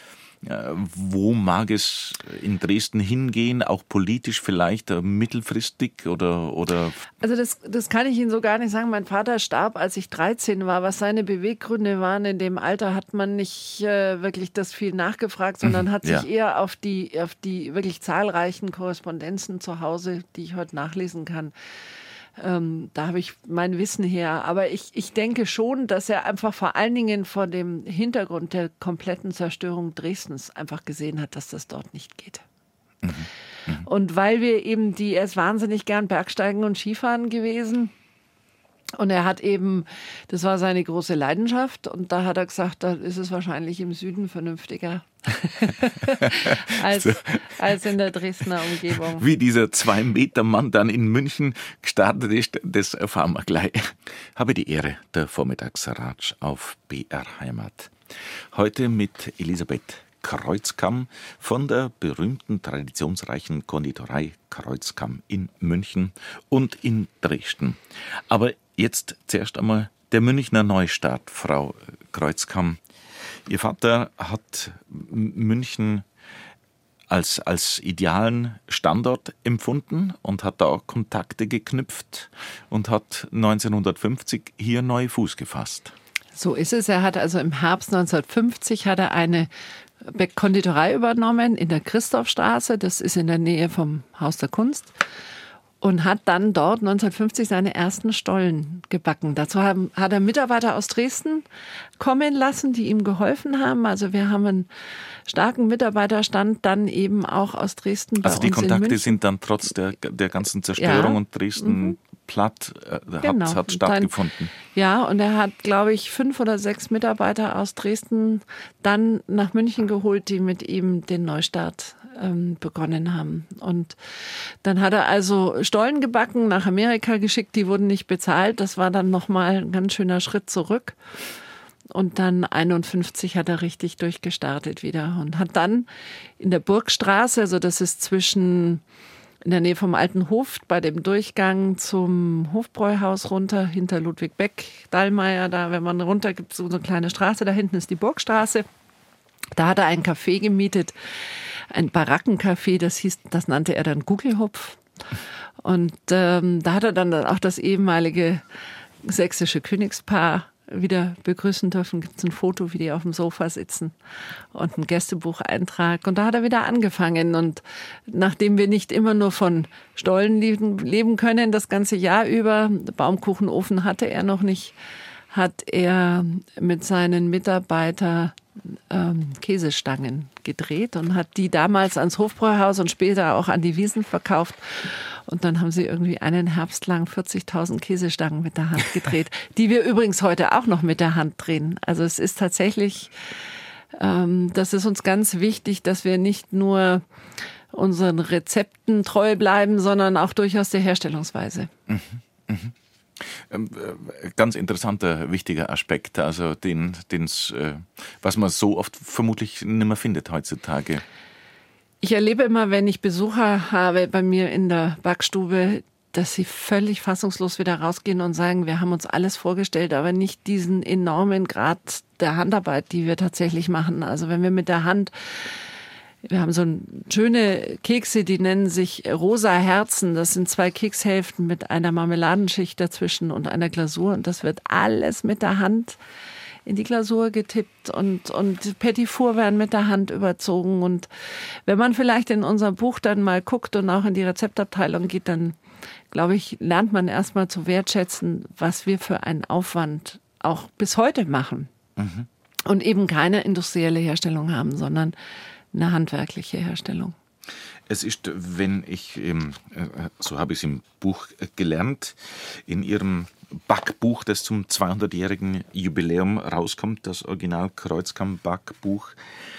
wo mag es in Dresden hingehen, auch politisch vielleicht mittelfristig oder... oder also das, das kann ich Ihnen so gar nicht sagen. Mein Vater starb, als ich dreizehn war. Was seine Beweggründe waren, in dem Alter hat man nicht äh, wirklich das viel nachgefragt, sondern hat sich ja. eher auf die, auf die wirklich zahlreichen Korrespondenzen zu Hause, die ich heute nachlesen kann, Ähm, da habe ich mein Wissen her. Aber ich, ich denke schon, dass er einfach vor allen Dingen vor dem Hintergrund der kompletten Zerstörung Dresdens einfach gesehen hat, dass das dort nicht geht. Mhm. Mhm. Und weil wir eben die, er ist wahnsinnig gern Bergsteigen und Skifahren gewesen. Und er hat eben, das war seine große Leidenschaft. Und da hat er gesagt, da ist es wahrscheinlich im Süden vernünftiger als, als in der Dresdner Umgebung. Wie dieser Zwei-Meter-Mann dann in München gestartet ist, das erfahren wir gleich. Habe die Ehre, der Vormittagsratsch auf B R Heimat. Heute mit Elisabeth Kreuzkamp von der berühmten, traditionsreichen Konditorei Kreuzkamp in München und in Dresden. Aber jetzt zuerst einmal der Münchner Neustart, Frau Kreuzkamp. Ihr Vater hat München als, als idealen Standort empfunden und hat da auch Kontakte geknüpft und hat neunzehnhundertfünfzig hier neu Fuß gefasst. So ist es. Er hat also im Herbst neunzehnhundertfünfzig hat er eine Konditorei übernommen in der Christophstraße. Das ist in der Nähe vom Haus der Kunst. Und hat dann dort neunzehnhundertfünfzig seine ersten Stollen gebacken. Dazu haben, hat er Mitarbeiter aus Dresden kommen lassen, die ihm geholfen haben. Also wir haben einen starken Mitarbeiterstand dann eben auch aus Dresden bei Also die uns Kontakte sind dann trotz der, der ganzen Zerstörung ja. und Dresden mhm. platt äh, genau. hat, hat stattgefunden. Dann, ja, und er hat, glaube ich, fünf oder sechs Mitarbeiter aus Dresden dann nach München geholt, die mit ihm den Neustart ähm, begonnen haben. Und dann hat er also Stollen gebacken, nach Amerika geschickt, die wurden nicht bezahlt. Das war dann nochmal ein ganz schöner Schritt zurück. Und dann einundfünfzig hat er richtig durchgestartet wieder und hat dann in der Burgstraße, also das ist zwischen in der Nähe vom Alten Hof, bei dem Durchgang zum Hofbräuhaus runter, hinter Ludwig Beck, Dallmayr, da, wenn man runter gibt, so eine kleine Straße, da hinten ist die Burgstraße. Da hat er ein Café gemietet, ein Barackencafé, das hieß, das nannte er dann Gugelhupf. Und ähm, da hat er dann auch das ehemalige sächsische Königspaar wieder begrüßen dürfen. Gibt es ein Foto, wie die auf dem Sofa sitzen und ein Gästebucheintrag. Und da hat er wieder angefangen. Und nachdem wir nicht immer nur von Stollen leben, leben können, das ganze Jahr über, Baumkuchenofen hatte er noch nicht, hat er mit seinen Mitarbeitern ähm, Käsestangen gedreht und hat die damals ans Hofbräuhaus und später auch an die Wiesn verkauft. Und dann haben sie irgendwie einen Herbst lang vierzigtausend Käsestangen mit der Hand gedreht, die wir übrigens heute auch noch mit der Hand drehen. Also es ist tatsächlich, ähm, das ist uns ganz wichtig, dass wir nicht nur unseren Rezepten treu bleiben, sondern auch durchaus der Herstellungsweise. Mhm. Mhm. Ähm, äh, ganz interessanter, wichtiger Aspekt, also den, den's, äh, was man so oft vermutlich nicht mehr findet heutzutage. Ich erlebe immer, wenn ich Besucher habe bei mir in der Backstube, dass sie völlig fassungslos wieder rausgehen und sagen, wir haben uns alles vorgestellt, aber nicht diesen enormen Grad der Handarbeit, die wir tatsächlich machen. Also wenn wir mit der Hand, wir haben so schöne Kekse, die nennen sich rosa Herzen. Das sind zwei Kekshälften mit einer Marmeladenschicht dazwischen und einer Glasur. Und das wird alles mit der Hand in die Glasur getippt und, und Petit Four werden mit der Hand überzogen. Und wenn man vielleicht in unserem Buch dann mal guckt und auch in die Rezeptabteilung geht, dann, glaube ich, lernt man erstmal zu wertschätzen, was wir für einen Aufwand auch bis heute machen. Mhm. Und eben keine industrielle Herstellung haben, sondern eine handwerkliche Herstellung. Es ist, wenn ich, so habe ich es im Buch gelernt, in Ihrem Backbuch, das zum zweihundertjährigen Jubiläum rauskommt, das Original Kreuzkamp-Backbuch,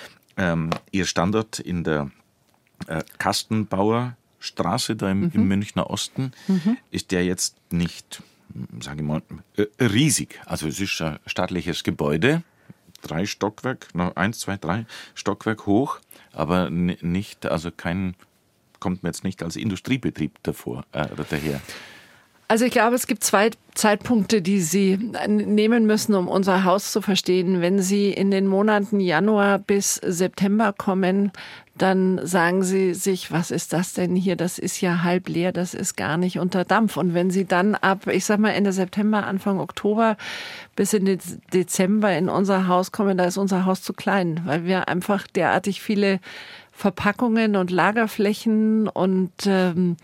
ähm, Ihr Standort in der äh, Kastenbauer Straße, da im, mhm. im Münchner Osten, mhm. ist der jetzt nicht, sage ich mal, äh, riesig. Also es ist ein staatliches Gebäude, drei Stockwerk, noch eins, zwei, drei Stockwerk hoch, aber nicht, also kein, kommt mir jetzt nicht als Industriebetrieb davor, äh, daher. Also ich glaube, es gibt zwei Zeitpunkte, die Sie nehmen müssen, um unser Haus zu verstehen. Wenn Sie in den Monaten Januar bis September kommen, dann sagen Sie sich, was ist das denn hier? Das ist ja halb leer, das ist gar nicht unter Dampf. Und wenn Sie dann ab, ich sag mal Ende September, Anfang Oktober bis in den Dezember in unser Haus kommen, da ist unser Haus zu klein, weil wir einfach derartig viele Verpackungen und Lagerflächen und ähm,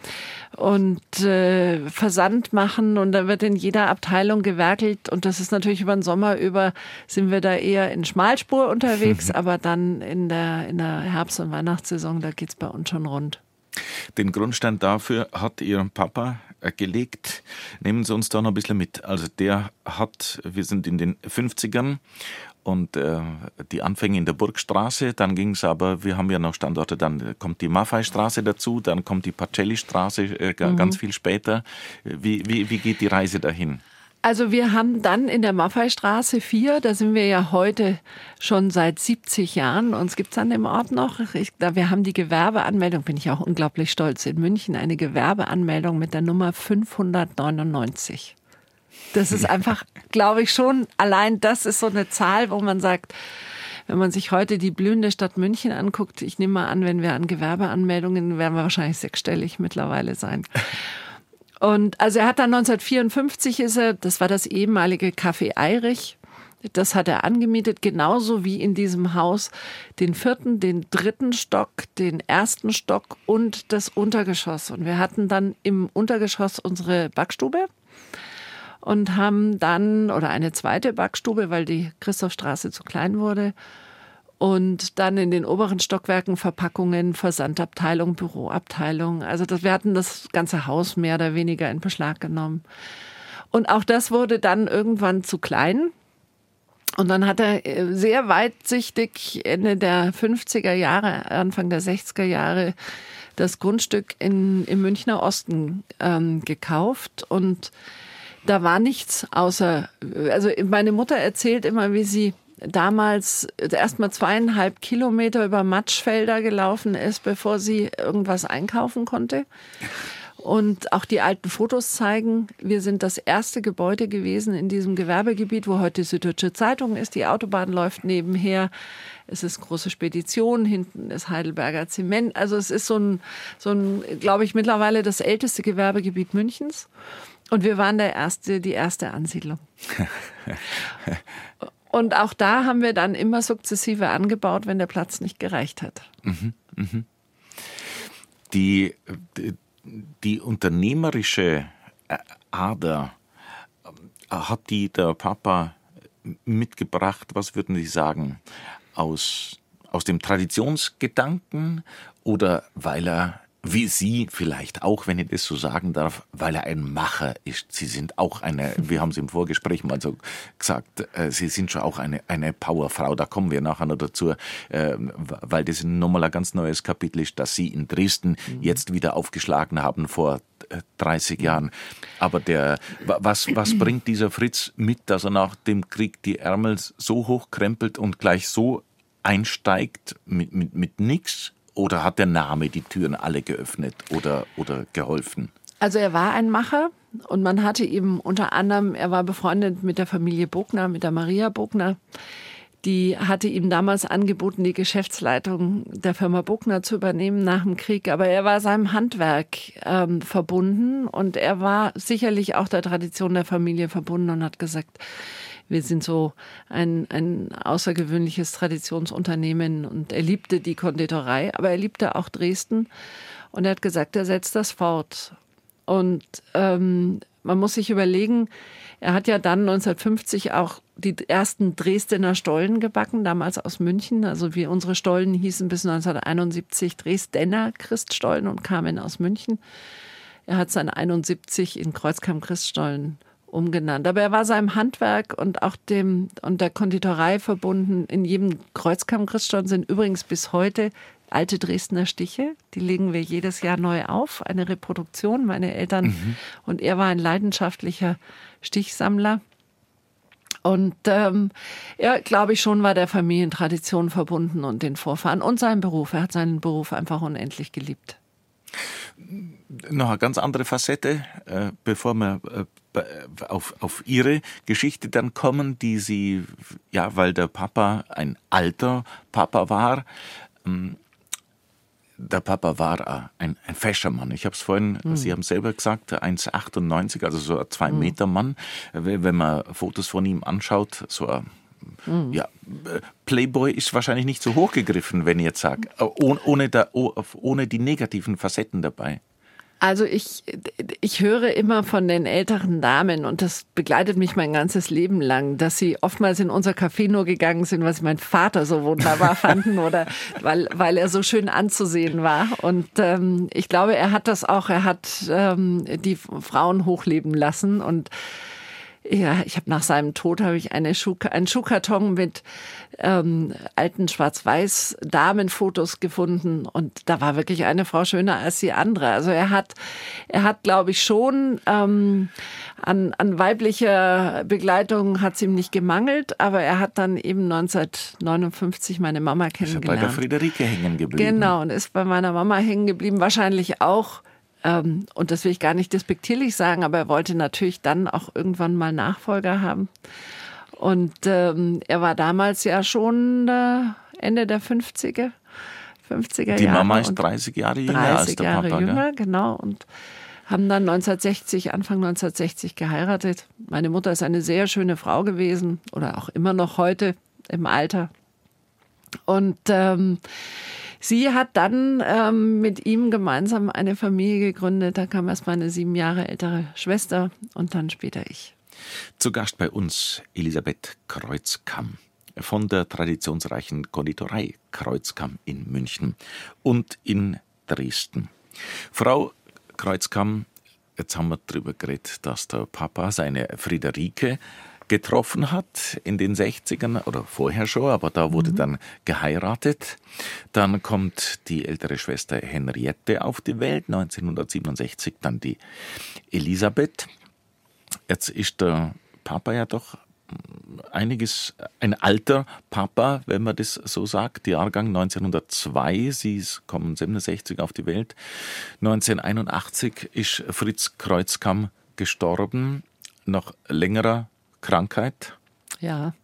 und äh, Versand machen und da wird in jeder Abteilung gewerkelt und das ist natürlich über den Sommer über sind wir da eher in Schmalspur unterwegs, aber dann in der in der Herbst- und Weihnachtssaison, da geht's bei uns schon rund. Den Grundstein dafür hat Ihr Papa gelegt. Nehmen Sie uns da noch ein bisschen mit. Also der hat, wir sind in den fünfzigern und äh, die Anfänge in der Burgstraße, dann ging es aber, wir haben ja noch Standorte, dann kommt die Maffei-Straße dazu, dann kommt die Pacelli-Straße äh, g- mhm. ganz viel später. Wie, wie, wie geht die Reise dahin? Also wir haben dann in der Maffei-Straße vier, da sind wir ja heute schon seit siebzig Jahren, uns gibt's an dem Ort noch. Ich, da, wir haben die Gewerbeanmeldung, bin ich auch unglaublich stolz, in München eine Gewerbeanmeldung mit der Nummer fünfhundertneunundneunzig. Das ist einfach, glaube ich schon, allein das ist so eine Zahl, wo man sagt, wenn man sich heute die blühende Stadt München anguckt, ich nehme mal an, wenn wir an Gewerbeanmeldungen, werden wir wahrscheinlich sechsstellig mittlerweile sein. Und also er hat dann neunzehnhundertvierundfünfzig ist er, das war das ehemalige Café Eirich, das hat er angemietet, genauso wie in diesem Haus den vierten, den dritten Stock, den ersten Stock und das Untergeschoss. Und wir hatten dann im Untergeschoss unsere Backstube und haben dann, oder eine zweite Backstube, weil die Christophstraße zu klein wurde, und dann in den oberen Stockwerken Verpackungen, Versandabteilung, Büroabteilung. Also das, wir hatten das ganze Haus mehr oder weniger in Beschlag genommen. Und auch das wurde dann irgendwann zu klein. Und dann hat er sehr weitsichtig Ende der fünfziger Jahre, Anfang der sechziger Jahre das Grundstück in, im Münchner Osten ähm, gekauft. Und da war nichts außer, also meine Mutter erzählt immer, wie sie damals erst mal zweieinhalb Kilometer über Matschfelder gelaufen ist, bevor sie irgendwas einkaufen konnte. Und auch die alten Fotos zeigen, wir sind das erste Gebäude gewesen in diesem Gewerbegebiet, wo heute die Süddeutsche Zeitung ist. Die Autobahn läuft nebenher. Es ist große Spedition, hinten ist Heidelberger Zement. Also es ist so ein, so ein, glaube ich, mittlerweile das älteste Gewerbegebiet Münchens. Und wir waren der erste, die erste Ansiedlung. Und auch da haben wir dann immer sukzessive angebaut, wenn der Platz nicht gereicht hat. Mhm, mhm. Die, die, die unternehmerische Ader, hat die der Papa mitgebracht, was würden Sie sagen, aus, aus dem Traditionsgedanken oder weil er wie Sie vielleicht auch, wenn ich das so sagen darf, weil er ein Macher ist. Sie sind auch eine, wir haben es im Vorgespräch mal so gesagt, äh, Sie sind schon auch eine, eine Powerfrau. Da kommen wir nachher noch dazu, äh, weil das nochmal ein ganz neues Kapitel ist, dass Sie in Dresden mhm. jetzt wieder aufgeschlagen haben vor dreißig Jahren. Aber der, was, was bringt dieser Fritz mit, dass er nach dem Krieg die Ärmel so hochkrempelt und gleich so einsteigt mit, mit, mit nichts? Oder hat der Name die Türen alle geöffnet oder, oder geholfen? Also er war ein Macher und man hatte ihm unter anderem, er war befreundet mit der Familie Bogner, mit der Maria Bogner. Die hatte ihm damals angeboten, die Geschäftsleitung der Firma Bogner zu übernehmen nach dem Krieg. Aber er war seinem Handwerk ähm, verbunden und er war sicherlich auch der Tradition der Familie verbunden und hat gesagt, wir sind so ein, ein außergewöhnliches Traditionsunternehmen und er liebte die Konditorei, aber er liebte auch Dresden und er hat gesagt, er setzt das fort. Und ähm, man muss sich überlegen, er hat ja dann neunzehnhundertfünfzig auch die ersten Dresdner Stollen gebacken, damals aus München. Also wie unsere Stollen hießen bis neunzehnhunderteinundsiebzig Dresdner Christstollen und kamen aus München. Er hat sein einundsiebzig in Kreuzkamp Christstollen umgenannt. Aber er war seinem Handwerk und auch dem und der Konditorei verbunden. In jedem Kreuzkamp Christstollen sind übrigens bis heute alte Dresdner Stiche. Die legen wir jedes Jahr neu auf. Eine Reproduktion, meine Eltern. Mhm. Und er war ein leidenschaftlicher Stichsammler. Und ähm, er, glaube ich, schon war der Familientradition verbunden und den Vorfahren und seinen Beruf. Er hat seinen Beruf einfach unendlich geliebt. Noch eine ganz andere Facette, äh, bevor wir äh, auf, auf Ihre Geschichte dann kommen, die Sie, ja, weil der Papa ein alter Papa war, ähm, der Papa war ein, ein fescher Mann. Ich habe es vorhin, mhm. Sie haben es selber gesagt, eins Komma achtundneunzig, also so ein zwei Meter Mann. Wenn man Fotos von ihm anschaut, so ein mhm. ja, Playboy ist wahrscheinlich nicht so hochgegriffen, wenn ich jetzt sage, ohne, ohne, da, ohne die negativen Facetten dabei. Also ich, ich höre immer von den älteren Damen, und das begleitet mich mein ganzes Leben lang, dass sie oftmals in unser Café nur gegangen sind, was mein Vater so wunderbar fanden oder weil, weil er so schön anzusehen war. Und ähm, ich glaube, er hat das auch, er hat ähm, die Frauen hochleben lassen. Und ja, ich habe nach seinem Tod habe ich eine Schuh, einen Schuhkarton mit ähm, alten Schwarz-Weiß-Damenfotos gefunden und da war wirklich eine Frau schöner als die andere. Also er hat, er hat, glaube ich, schon ähm, an, an weiblicher Begleitung hat es ihm nicht gemangelt, aber er hat dann eben neunzehnhundertneunundfünfzig meine Mama kennengelernt. Ist er bei der Friederike hängen geblieben. Genau, und ist bei meiner Mama hängen geblieben, wahrscheinlich auch. Ähm, und das will ich gar nicht despektierlich sagen, aber er wollte natürlich dann auch irgendwann mal Nachfolger haben. Und ähm, er war damals ja schon äh, Ende der fünfziger, fünfziger Die Jahre. Mama ist dreißig Jahre jünger als der Jahre Papa. Jünger, Gell? genau. Und haben dann neunzehnhundertsechzig, Anfang neunzehnhundertsechzig geheiratet. Meine Mutter ist eine sehr schöne Frau gewesen oder auch immer noch heute im Alter. Und ähm, sie hat dann ähm, mit ihm gemeinsam eine Familie gegründet. Da kam erst meine sieben Jahre ältere Schwester und dann später ich. Zu Gast bei uns Elisabeth Kreuzkamp von der traditionsreichen Konditorei Kreuzkamp in München und in Dresden. Frau Kreuzkamp, jetzt haben wir darüber geredet, dass der Papa seine Friederike getroffen hat in den sechzigern oder vorher schon, aber da wurde mhm. dann geheiratet. Dann kommt die ältere Schwester Henriette auf die Welt, neunzehnhundertsiebenundsechzig, dann die Elisabeth. Jetzt ist der Papa ja doch einiges, ein alter Papa, wenn man das so sagt, Jahrgang neunzehnhundertzwei, sie kommen siebenundsechzig auf die Welt. neunzehnhunderteinundachtzig ist Fritz Kreuzkamp gestorben, nach längerer Krankheit. Ja.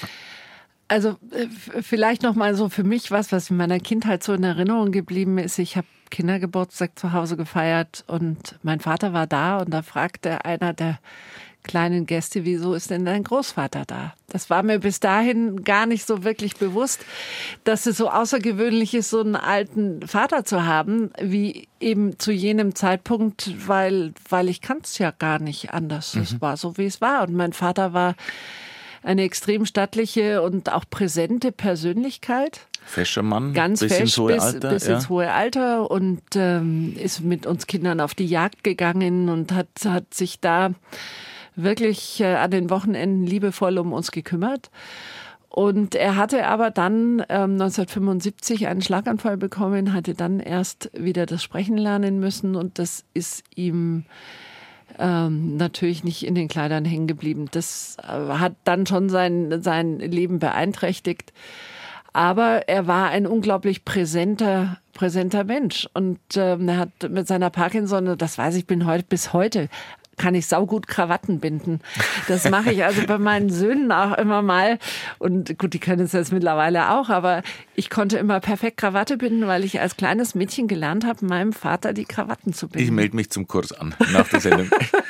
Also vielleicht noch mal so für mich was, was in meiner Kindheit so in Erinnerung geblieben ist. Ich habe Kindergeburtstag zu Hause gefeiert und mein Vater war da und da fragte einer der kleinen Gäste, wieso ist denn dein Großvater da? Das war mir bis dahin gar nicht so wirklich bewusst, dass es so außergewöhnlich ist, so einen alten Vater zu haben, wie eben zu jenem Zeitpunkt, weil, weil ich kannte es ja gar nicht anders. Mhm. Es war so, wie es war. Und mein Vater war eine extrem stattliche und auch präsente Persönlichkeit. Fescher Mann, ganz bis fesch, ins hohe bis, Alter. bis ja. ins hohe Alter und ähm, ist mit uns Kindern auf die Jagd gegangen und hat, hat sich da wirklich äh, an den Wochenenden liebevoll um uns gekümmert. Und er hatte aber dann ähm, neunzehnhundertfünfundsiebzig einen Schlaganfall bekommen, hatte dann erst wieder das Sprechen lernen müssen und das ist ihm ähm, natürlich nicht in den Kleidern hängen geblieben. Das äh, hat dann schon sein, sein Leben beeinträchtigt. Aber er war ein unglaublich präsenter, präsenter Mensch und ähm, er hat mit seiner Parkinson, das weiß ich, bin heute bis heute kann ich saugut Krawatten binden. Das mache ich also bei meinen Söhnen auch immer mal. Und gut, die können es jetzt mittlerweile auch, aber ich konnte immer perfekt Krawatte binden, weil ich als kleines Mädchen gelernt habe, meinem Vater die Krawatten zu binden. Ich melde mich zum Kurs an nach der Sendung.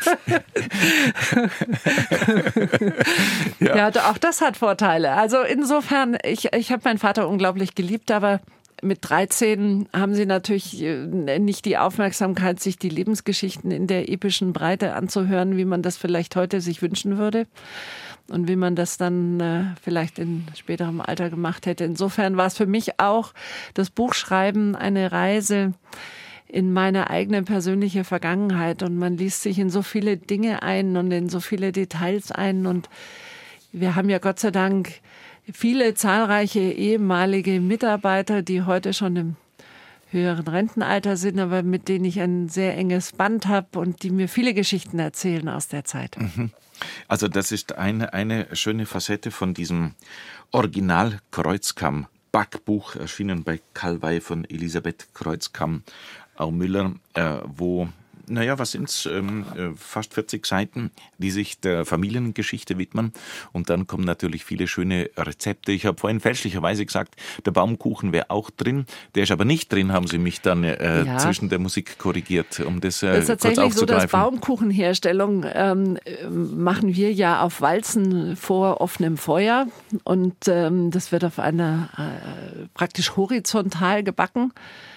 ja. ja, auch das hat Vorteile. Also insofern, ich, ich habe meinen Vater unglaublich geliebt, aber mit dreizehn haben sie natürlich nicht die Aufmerksamkeit, sich die Lebensgeschichten in der epischen Breite anzuhören, wie man das vielleicht heute sich wünschen würde und wie man das dann äh, vielleicht in späterem Alter gemacht hätte. Insofern war es für mich auch das Buchschreiben eine Reise in meine eigene persönliche Vergangenheit und man liest sich in so viele Dinge ein und in so viele Details ein und wir haben ja Gott sei Dank viele zahlreiche ehemalige Mitarbeiter, die heute schon im höheren Rentenalter sind, aber mit denen ich ein sehr enges Band habe und die mir viele Geschichten erzählen aus der Zeit. Also das ist eine, eine schöne Facette von diesem Original Kreuzkamm Backbuch, erschienen bei Kalwey von Elisabeth Kreuzkamm-Aumüller, äh, wo naja, was sind's? Ähm, fast vierzig Seiten, die sich der Familiengeschichte widmen. Und dann kommen natürlich viele schöne Rezepte. Ich habe vorhin fälschlicherweise gesagt, der Baumkuchen wäre auch drin. Der ist aber nicht drin, haben Sie mich dann äh, ja. zwischen der Musik korrigiert, um das, äh, das ist tatsächlich kurz aufzugreifen. So, dass Baumkuchenherstellung ähm, machen wir ja auf Walzen vor offenem Feuer. Und ähm, das wird auf einer äh, praktisch horizontal gebacken.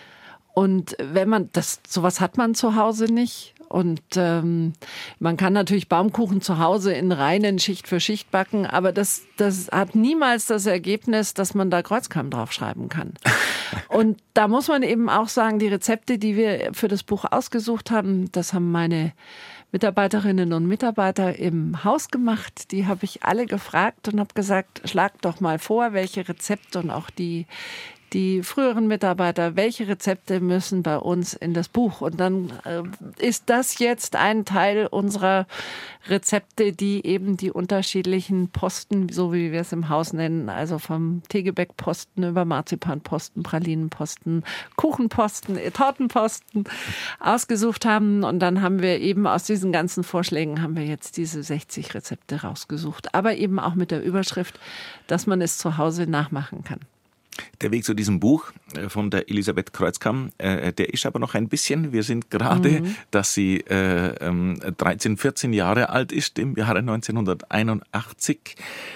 Und wenn man, das, sowas hat man zu Hause nicht. Und ähm, man kann natürlich Baumkuchen zu Hause in reinen Schicht für Schicht backen, aber das, das hat niemals das Ergebnis, dass man da Kreuzkamm draufschreiben kann. Und da muss man eben auch sagen, die Rezepte, die wir für das Buch ausgesucht haben, das haben meine Mitarbeiterinnen und Mitarbeiter im Haus gemacht. Die habe ich alle gefragt und habe gesagt, schlag doch mal vor, welche Rezepte und auch die Die früheren Mitarbeiter, welche Rezepte müssen bei uns in das Buch? Und dann äh, ist das jetzt ein Teil unserer Rezepte, die eben die unterschiedlichen Posten, so wie wir es im Haus nennen, also vom Tegebäckposten über Marzipanposten, Pralinenposten, Kuchenposten, Tortenposten ausgesucht haben. Und dann haben wir eben aus diesen ganzen Vorschlägen haben wir jetzt diese sechzig Rezepte rausgesucht. Aber eben auch mit der Überschrift, dass man es zu Hause nachmachen kann. Der Weg zu diesem Buch von der Elisabeth Kreuzkamm, äh, der ist aber noch ein bisschen, wir sind gerade, mhm. dass sie äh, dreizehn, vierzehn Jahre alt ist, im Jahre neunzehnhunderteinundachtzig.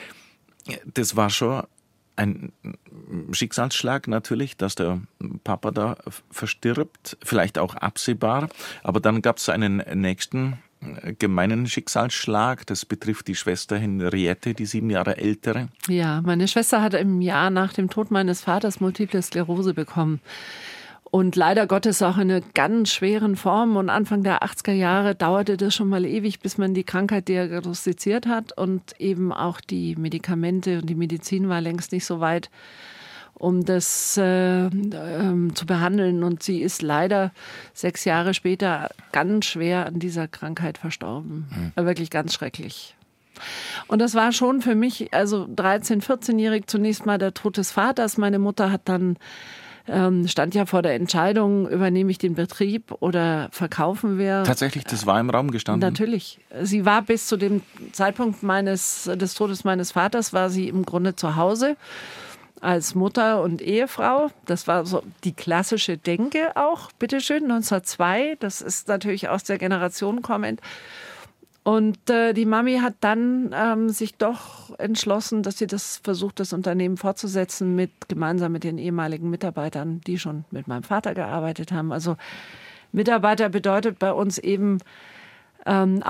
Das war schon ein Schicksalsschlag natürlich, dass der Papa da verstirbt, vielleicht auch absehbar, aber dann gab es einen nächsten gemeinen Schicksalsschlag. Das betrifft die Schwester Henriette, die sieben Jahre ältere. Ja, meine Schwester hat im Jahr nach dem Tod meines Vaters Multiple Sklerose bekommen. Und leider Gottes auch in einer ganz schweren Form. Und Anfang der achtziger Jahre dauerte das schon mal ewig, bis man die Krankheit diagnostiziert hat. Und eben auch die Medikamente und die Medizin war längst nicht so weit, um das äh, ähm, zu behandeln. Und sie ist leider sechs Jahre später ganz schwer an dieser Krankheit verstorben. Mhm. Wirklich ganz schrecklich. Und das war schon für mich, also dreizehn-, vierzehnjährig zunächst mal der Tod des Vaters. Meine Mutter hat dann, ähm, stand ja vor der Entscheidung, übernehme ich den Betrieb oder verkaufen wir. Tatsächlich, das war im Raum gestanden? Natürlich. Sie war bis zu dem Zeitpunkt meines, des Todes meines Vaters, war sie im Grunde zu Hause. Als Mutter und Ehefrau. Das war so die klassische Denke auch, bitteschön, neunzehnhundertzwei. Das ist natürlich aus der Generation kommend. Und äh, die Mami hat dann ähm, sich doch entschlossen, dass sie das versucht, das Unternehmen fortzusetzen, mit, gemeinsam mit den ehemaligen Mitarbeitern, die schon mit meinem Vater gearbeitet haben. Also Mitarbeiter bedeutet bei uns eben ähm, auch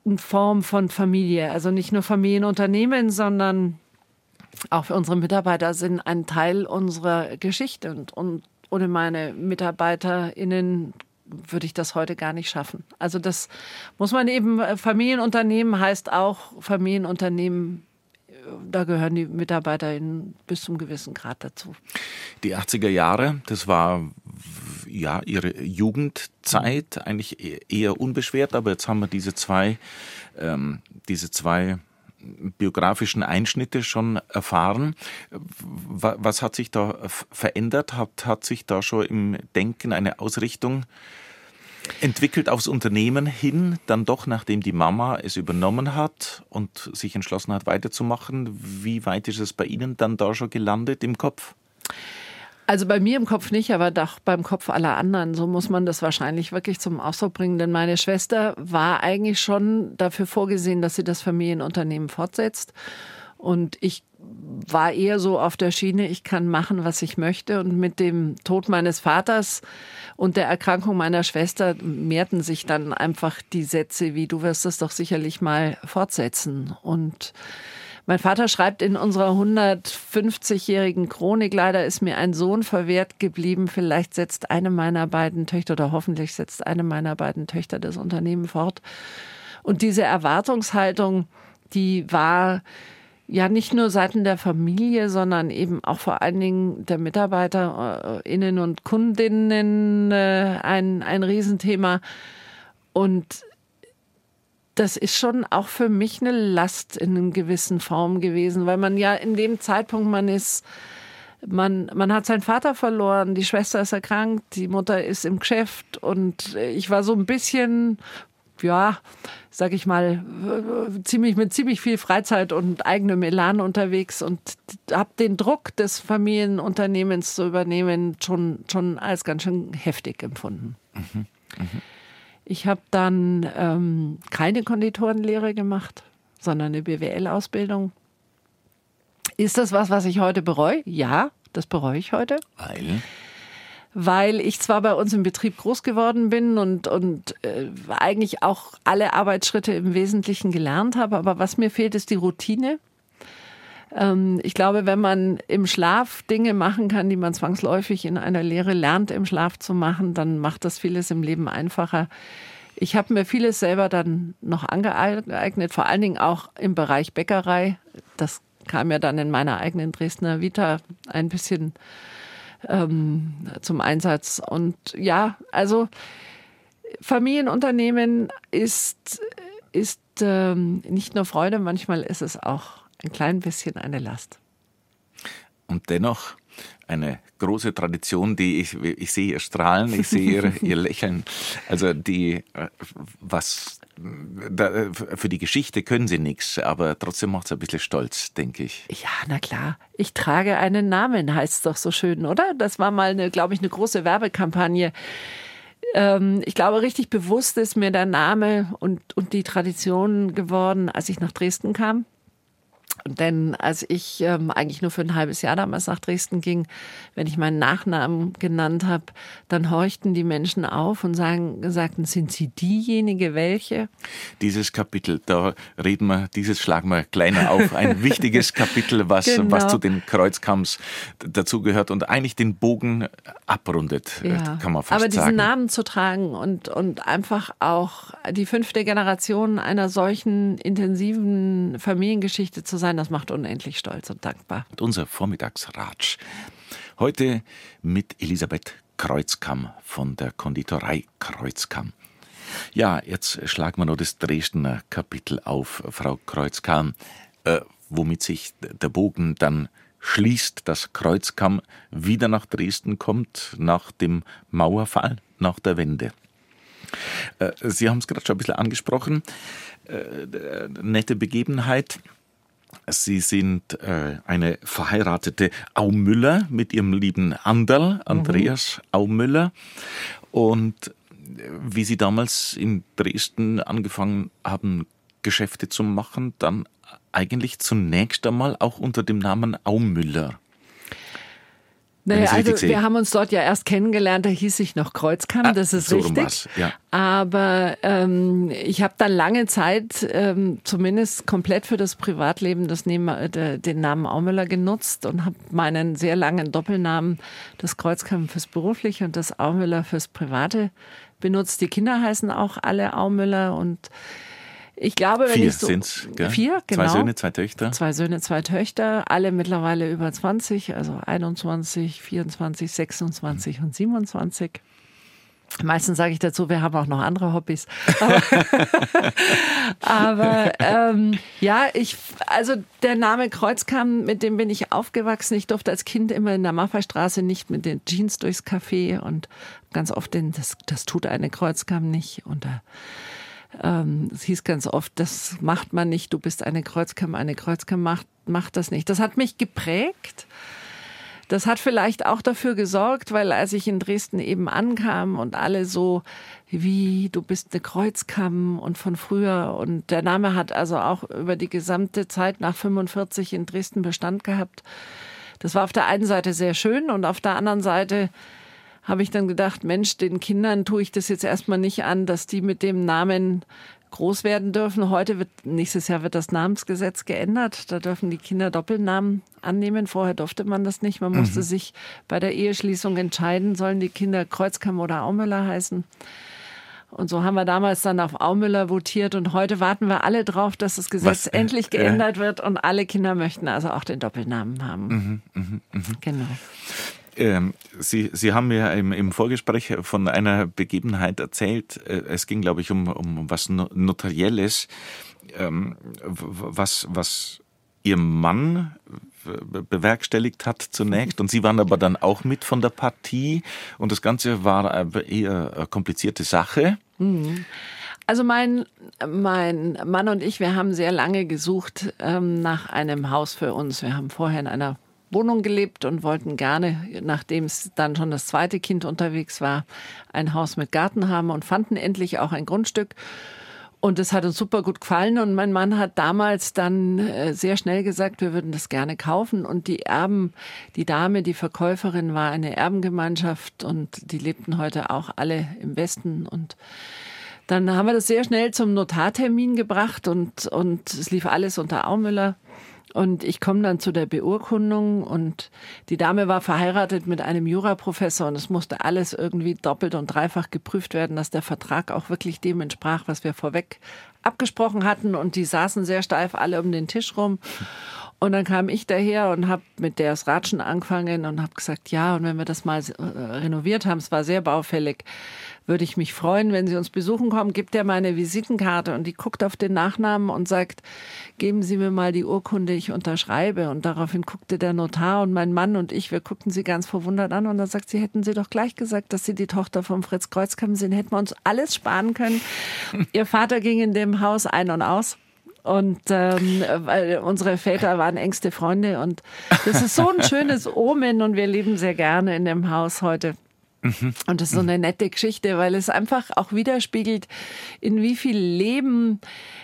Form von Familie. Also nicht nur Familienunternehmen, sondern auch für unsere Mitarbeiter sind ein Teil unserer Geschichte. Und, und ohne meine MitarbeiterInnen würde ich das heute gar nicht schaffen. Also das muss man eben, Familienunternehmen heißt auch Familienunternehmen, da gehören die MitarbeiterInnen bis zum gewissen Grad dazu. Die achtziger Jahre, das war ja Ihre Jugendzeit, eigentlich eher unbeschwert, aber jetzt haben wir diese zwei, ähm, diese zwei biografischen Einschnitte schon erfahren. Was hat sich da verändert? Hat, hat sich da schon im Denken eine Ausrichtung entwickelt aufs Unternehmen hin, dann doch, nachdem die Mama es übernommen hat und sich entschlossen hat, weiterzumachen? Wie weit ist es bei Ihnen dann da schon gelandet im Kopf? Also bei mir im Kopf nicht, aber doch beim Kopf aller anderen. So muss man das wahrscheinlich wirklich zum Ausdruck bringen. Denn meine Schwester war eigentlich schon dafür vorgesehen, dass sie das Familienunternehmen fortsetzt. Und ich war eher so auf der Schiene, ich kann machen, was ich möchte. Und mit dem Tod meines Vaters und der Erkrankung meiner Schwester mehrten sich dann einfach die Sätze wie, du wirst das doch sicherlich mal fortsetzen. Und mein Vater schreibt in unserer hundertfünfzigjährigen Chronik, leider ist mir ein Sohn verwehrt geblieben. Vielleicht setzt eine meiner beiden Töchter oder hoffentlich setzt eine meiner beiden Töchter das Unternehmen fort. Und diese Erwartungshaltung, die war ja nicht nur seitens der Familie, sondern eben auch vor allen Dingen der MitarbeiterInnen und Kundinnen ein, ein Riesenthema. Und das ist schon auch für mich eine Last in einer gewissen Form gewesen, weil man ja in dem Zeitpunkt, man ist, man, man hat seinen Vater verloren, die Schwester ist erkrankt, die Mutter ist im Geschäft und ich war so ein bisschen, ja, sag ich mal, ziemlich mit ziemlich viel Freizeit und eigenem Elan unterwegs und habe den Druck des Familienunternehmens zu übernehmen schon, schon als ganz schön heftig empfunden. Mhm. Mhm. Ich habe dann ähm, keine Konditorenlehre gemacht, sondern eine B W L-Ausbildung. Ist das was, was ich heute bereue? Ja, das bereue ich heute. Weil? Weil ich zwar bei uns im Betrieb groß geworden bin und, und äh, eigentlich auch alle Arbeitsschritte im Wesentlichen gelernt habe, aber was mir fehlt, ist die Routine. Ähm, ich glaube, wenn man im Schlaf Dinge machen kann, die man zwangsläufig in einer Lehre lernt, im Schlaf zu machen, dann macht das vieles im Leben einfacher. Ich habe mir vieles selber dann noch angeeignet, vor allen Dingen auch im Bereich Bäckerei. Das kam ja dann in meiner eigenen Dresdner Vita ein bisschen ähm, zum Einsatz. Und ja, also Familienunternehmen ist, ist ähm, nicht nur Freude, manchmal ist es auch ein klein bisschen eine Last. Und dennoch eine große Tradition, die ich, ich sehe ihr strahlen, ich sehe ihr, ihr Lächeln. Also die, was, da, für die Geschichte können sie nichts, aber trotzdem macht es ein bisschen stolz, denke ich. Ja, na klar. Ich trage einen Namen, heißt es doch so schön, oder? Das war mal, eine, glaube ich, eine große Werbekampagne. Ähm, ich glaube, richtig bewusst ist mir der Name und, und die Tradition geworden, als ich nach Dresden kam. Denn als ich ähm, eigentlich nur für ein halbes Jahr damals nach Dresden ging, wenn ich meinen Nachnamen genannt habe, dann horchten die Menschen auf und sagen, sagten, sind Sie diejenige, welche? Dieses Kapitel, da reden wir, dieses schlagen wir kleiner auf. Ein wichtiges Kapitel, was, genau. was zu den Kreuzkamms dazugehört und eigentlich den Bogen abrundet, ja. kann man fast sagen. Aber diesen sagen. Namen zu tragen und, und einfach auch die fünfte Generation einer solchen intensiven Familiengeschichte zu sein, das macht unendlich stolz und dankbar. Und unser Vormittagsratsch. Heute mit Elisabeth Kreuzkamm von der Konditorei Kreuzkamm. Ja, jetzt schlagen wir noch das Dresdner Kapitel auf, Frau Kreuzkamm, äh, womit sich der Bogen dann schließt, dass Kreuzkamm wieder nach Dresden kommt, nach dem Mauerfall, nach der Wende. Äh, Sie haben es gerade schon ein bisschen angesprochen, äh, nette Begebenheit. Sie sind äh, eine verheiratete Aumüller mit ihrem lieben Anderl, Andreas mhm. Aumüller. Und wie Sie damals in Dresden angefangen haben, Geschäfte zu machen, dann eigentlich zunächst einmal auch unter dem Namen Aumüller. Naja, also wir haben uns dort ja erst kennengelernt, da hieß ich noch Kreuzkamm, das ist so richtig. Ja. Aber ähm, ich habe dann lange Zeit ähm, zumindest komplett für das Privatleben das Nehmen, äh, den Namen Aumüller genutzt und habe meinen sehr langen Doppelnamen, das Kreuzkamm fürs Berufliche und das Aumüller fürs Private benutzt. Die Kinder heißen auch alle Aumüller und ich glaube, wenn vier ich so, sind's, gell? Vier, genau. Zwei Söhne, zwei Töchter. Zwei Söhne, zwei Töchter, alle mittlerweile über zwanzig, also einundzwanzig, vierundzwanzig, sechsundzwanzig und siebenundzwanzig. Meistens sage ich dazu, wir haben auch noch andere Hobbys. Aber, aber ähm, ja, ich, also der Name Kreuzkamm, mit dem bin ich aufgewachsen. Ich durfte als Kind immer in der Maffeistraße nicht mit den Jeans durchs Café und ganz oft den, das, das tut eine Kreuzkamm nicht. Und da Ähm, es hieß ganz oft, das macht man nicht, du bist eine Kreuzkamm, eine Kreuzkamm macht, macht das nicht. Das hat mich geprägt. Das hat vielleicht auch dafür gesorgt, weil als ich in Dresden eben ankam und alle so wie, du bist eine Kreuzkamm und von früher und der Name hat also auch über die gesamte Zeit nach fünfundvierzig in Dresden Bestand gehabt. Das war auf der einen Seite sehr schön und auf der anderen Seite habe ich dann gedacht, Mensch, den Kindern tue ich das jetzt erstmal nicht an, dass die mit dem Namen groß werden dürfen. Heute wird, nächstes Jahr wird das Namensgesetz geändert. Da dürfen die Kinder Doppelnamen annehmen. Vorher durfte man das nicht. Man musste mhm. sich bei der Eheschließung entscheiden, sollen die Kinder Kreuzkamm oder Aumüller heißen. Und so haben wir damals dann auf Aumüller votiert und heute warten wir alle drauf, dass das Gesetz Was, äh, endlich geändert äh, wird und alle Kinder möchten also auch den Doppelnamen haben. Mhm, mh, mh. Genau. Ähm, Sie, Sie haben mir im, im Vorgespräch von einer Begebenheit erzählt. Es ging, glaube ich, um, um was Notarielles, ähm, was, was Ihr Mann bewerkstelligt hat zunächst. Und Sie waren aber dann auch mit von der Partie. Und das Ganze war eher eine komplizierte Sache. Mhm. Also mein, mein Mann und ich, wir haben sehr lange gesucht ähm, nach einem Haus für uns. Wir haben vorher in einer Wohnung gelebt und wollten gerne, nachdem es dann schon das zweite Kind unterwegs war, ein Haus mit Garten haben und fanden endlich auch ein Grundstück. Und es hat uns super gut gefallen und mein Mann hat damals dann sehr schnell gesagt, wir würden das gerne kaufen. Und die Erben, die Dame, die Verkäuferin war eine Erbengemeinschaft und die lebten heute auch alle im Westen. Und dann haben wir das sehr schnell zum Notartermin gebracht und, und es lief alles unter Aumüller. Und ich komme dann zu der Beurkundung und die Dame war verheiratet mit einem Juraprofessor und es musste alles irgendwie doppelt und dreifach geprüft werden, dass der Vertrag auch wirklich dem entsprach, was wir vorweg abgesprochen hatten. Und die saßen sehr steif alle um den Tisch rum. Und dann kam ich daher und habe mit der das Ratschen angefangen und habe gesagt, ja, und wenn wir das mal renoviert haben, es war sehr baufällig, würde ich mich freuen, wenn Sie uns besuchen kommen, gibt er meine Visitenkarte und die guckt auf den Nachnamen und sagt, geben Sie mir mal die Urkunde, ich unterschreibe. Und daraufhin guckte der Notar und mein Mann und ich, wir guckten sie ganz verwundert an und dann sagt sie, hätten Sie doch gleich gesagt, dass Sie die Tochter von Fritz Kreuzkamm sind, hätten wir uns alles sparen können. Ihr Vater ging in dem Haus ein und aus. Und ähm, weil unsere Väter waren engste Freunde und das ist so ein schönes Omen und wir leben sehr gerne in dem Haus heute. Und das ist so eine nette Geschichte, weil es einfach auch widerspiegelt, in wie viel Leben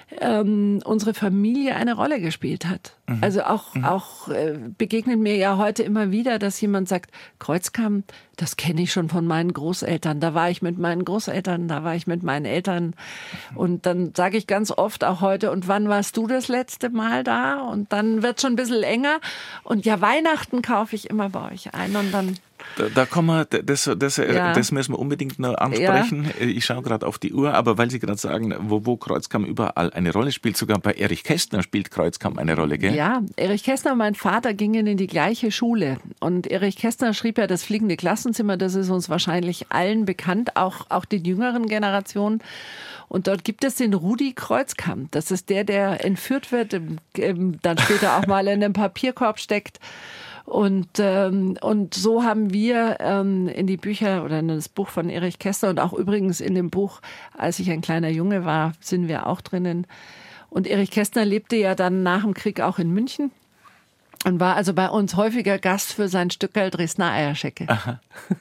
ähm, unsere Familie eine Rolle gespielt hat. Mhm. Also auch, mhm. auch äh, begegnet mir ja heute immer wieder, dass jemand sagt, Kreuzkamm, das kenne ich schon von meinen Großeltern. Da war ich mit meinen Großeltern, da war ich mit meinen Eltern. Und dann sage ich ganz oft auch heute, und wann warst du das letzte Mal da? Und dann wird es schon ein bisschen enger. Und ja, Weihnachten kaufe ich immer bei euch ein und dann... Da, da kommen wir, das, das, Ja. das müssen wir unbedingt noch ansprechen. Ja. Ich schaue gerade auf die Uhr, aber weil Sie gerade sagen, wo, wo Kreuzkamm überall eine Rolle spielt, sogar bei Erich Kästner spielt Kreuzkamm eine Rolle, gell? Ja, Erich Kästner und mein Vater gingen in die gleiche Schule. Und Erich Kästner schrieb ja das fliegende Klassenzimmer, das ist uns wahrscheinlich allen bekannt, auch, auch den jüngeren Generationen. Und dort gibt es den Rudi Kreuzkamm. Das ist der, der entführt wird, dann später auch mal in einem Papierkorb steckt. Und, ähm, und so haben wir ähm, in die Bücher oder in das Buch von Erich Kästner und auch übrigens in dem Buch, als ich ein kleiner Junge war, sind wir auch drinnen. Und Erich Kästner lebte ja dann nach dem Krieg auch in München und war also bei uns häufiger Gast für sein Stückerl Dresdner Eierschecke. Aha.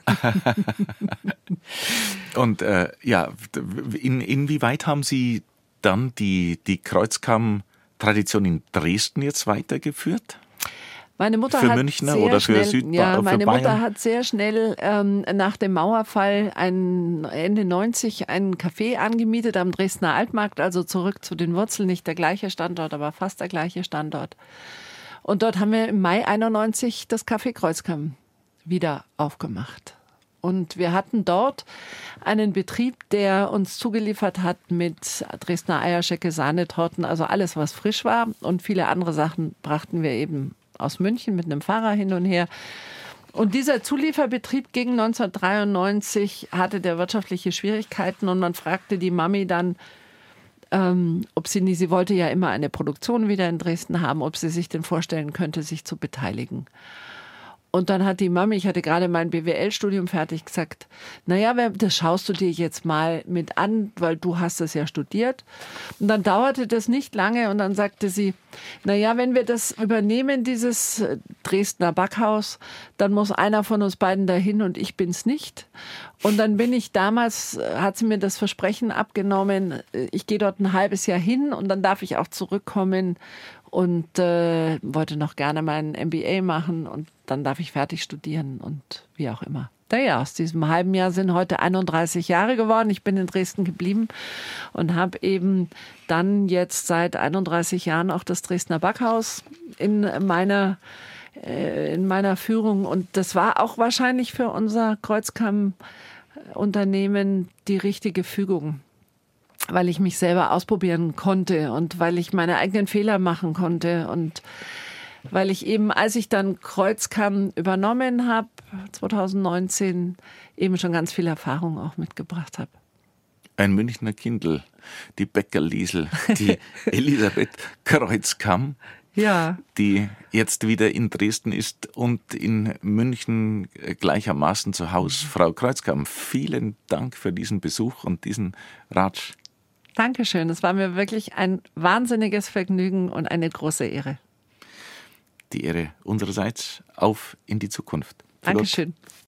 Und äh, ja, in, inwieweit haben Sie dann die, die Kreuzkamm-Tradition in Dresden jetzt weitergeführt? Meine Mutter für hat Münchner sehr oder für schnell, Südbayern? Ja, für meine Bayern? Mutter hat sehr schnell ähm, nach dem Mauerfall ein, Ende neunzig einen Café angemietet am Dresdner Altmarkt, also zurück zu den Wurzeln, nicht der gleiche Standort, aber fast der gleiche Standort. Und dort haben wir im Mai einundneunzig das Café Kreuzkamm wieder aufgemacht. Und wir hatten dort einen Betrieb, der uns zugeliefert hat mit Dresdner Eierschecke, Sahnetorten, also alles, was frisch war. Und viele andere Sachen brachten wir eben aus München mit einem Fahrer hin und her. Und dieser Zulieferbetrieb gegen neunzehnhundertdreiundneunzig hatte der wirtschaftliche Schwierigkeiten und man fragte die Mami dann, ähm, ob sie nie, sie wollte ja immer eine Produktion wieder in Dresden haben, ob sie sich denn vorstellen könnte, sich zu beteiligen. Und dann hat die Mami, ich hatte gerade mein B W L-Studium fertig, gesagt, naja, das schaust du dir jetzt mal mit an, weil du hast das ja studiert. Und dann dauerte das nicht lange und dann sagte sie, naja, wenn wir das übernehmen, dieses Dresdner Backhaus, dann muss einer von uns beiden dahin und ich bin's nicht. Und dann bin ich damals, hat sie mir das Versprechen abgenommen, ich gehe dort ein halbes Jahr hin und dann darf ich auch zurückkommen und äh, wollte noch gerne meinen M B A machen und dann darf ich fertig studieren und wie auch immer. Naja, aus diesem halben Jahr sind heute einunddreißig Jahre geworden. Ich bin in Dresden geblieben und habe eben dann jetzt seit einunddreißig Jahren auch das Dresdner Backhaus in meiner, äh, in meiner Führung. Und das war auch wahrscheinlich für unser Kreuzkamm-Unternehmen die richtige Fügung, weil ich mich selber ausprobieren konnte und weil ich meine eigenen Fehler machen konnte und weil ich eben, als ich dann Kreuzkamm übernommen habe, zweitausendneunzehn, eben schon ganz viel Erfahrung auch mitgebracht habe. Ein Münchner Kindl, die Bäckerliesel, die Elisabeth Kreuzkamm, ja, die jetzt wieder in Dresden ist und in München gleichermaßen zu Hause. Frau Kreuzkamm, vielen Dank für diesen Besuch und diesen Ratsch. Dankeschön, es war mir wirklich ein wahnsinniges Vergnügen und eine große Ehre. Die Ehre unsererseits. Auf in die Zukunft. Dankeschön.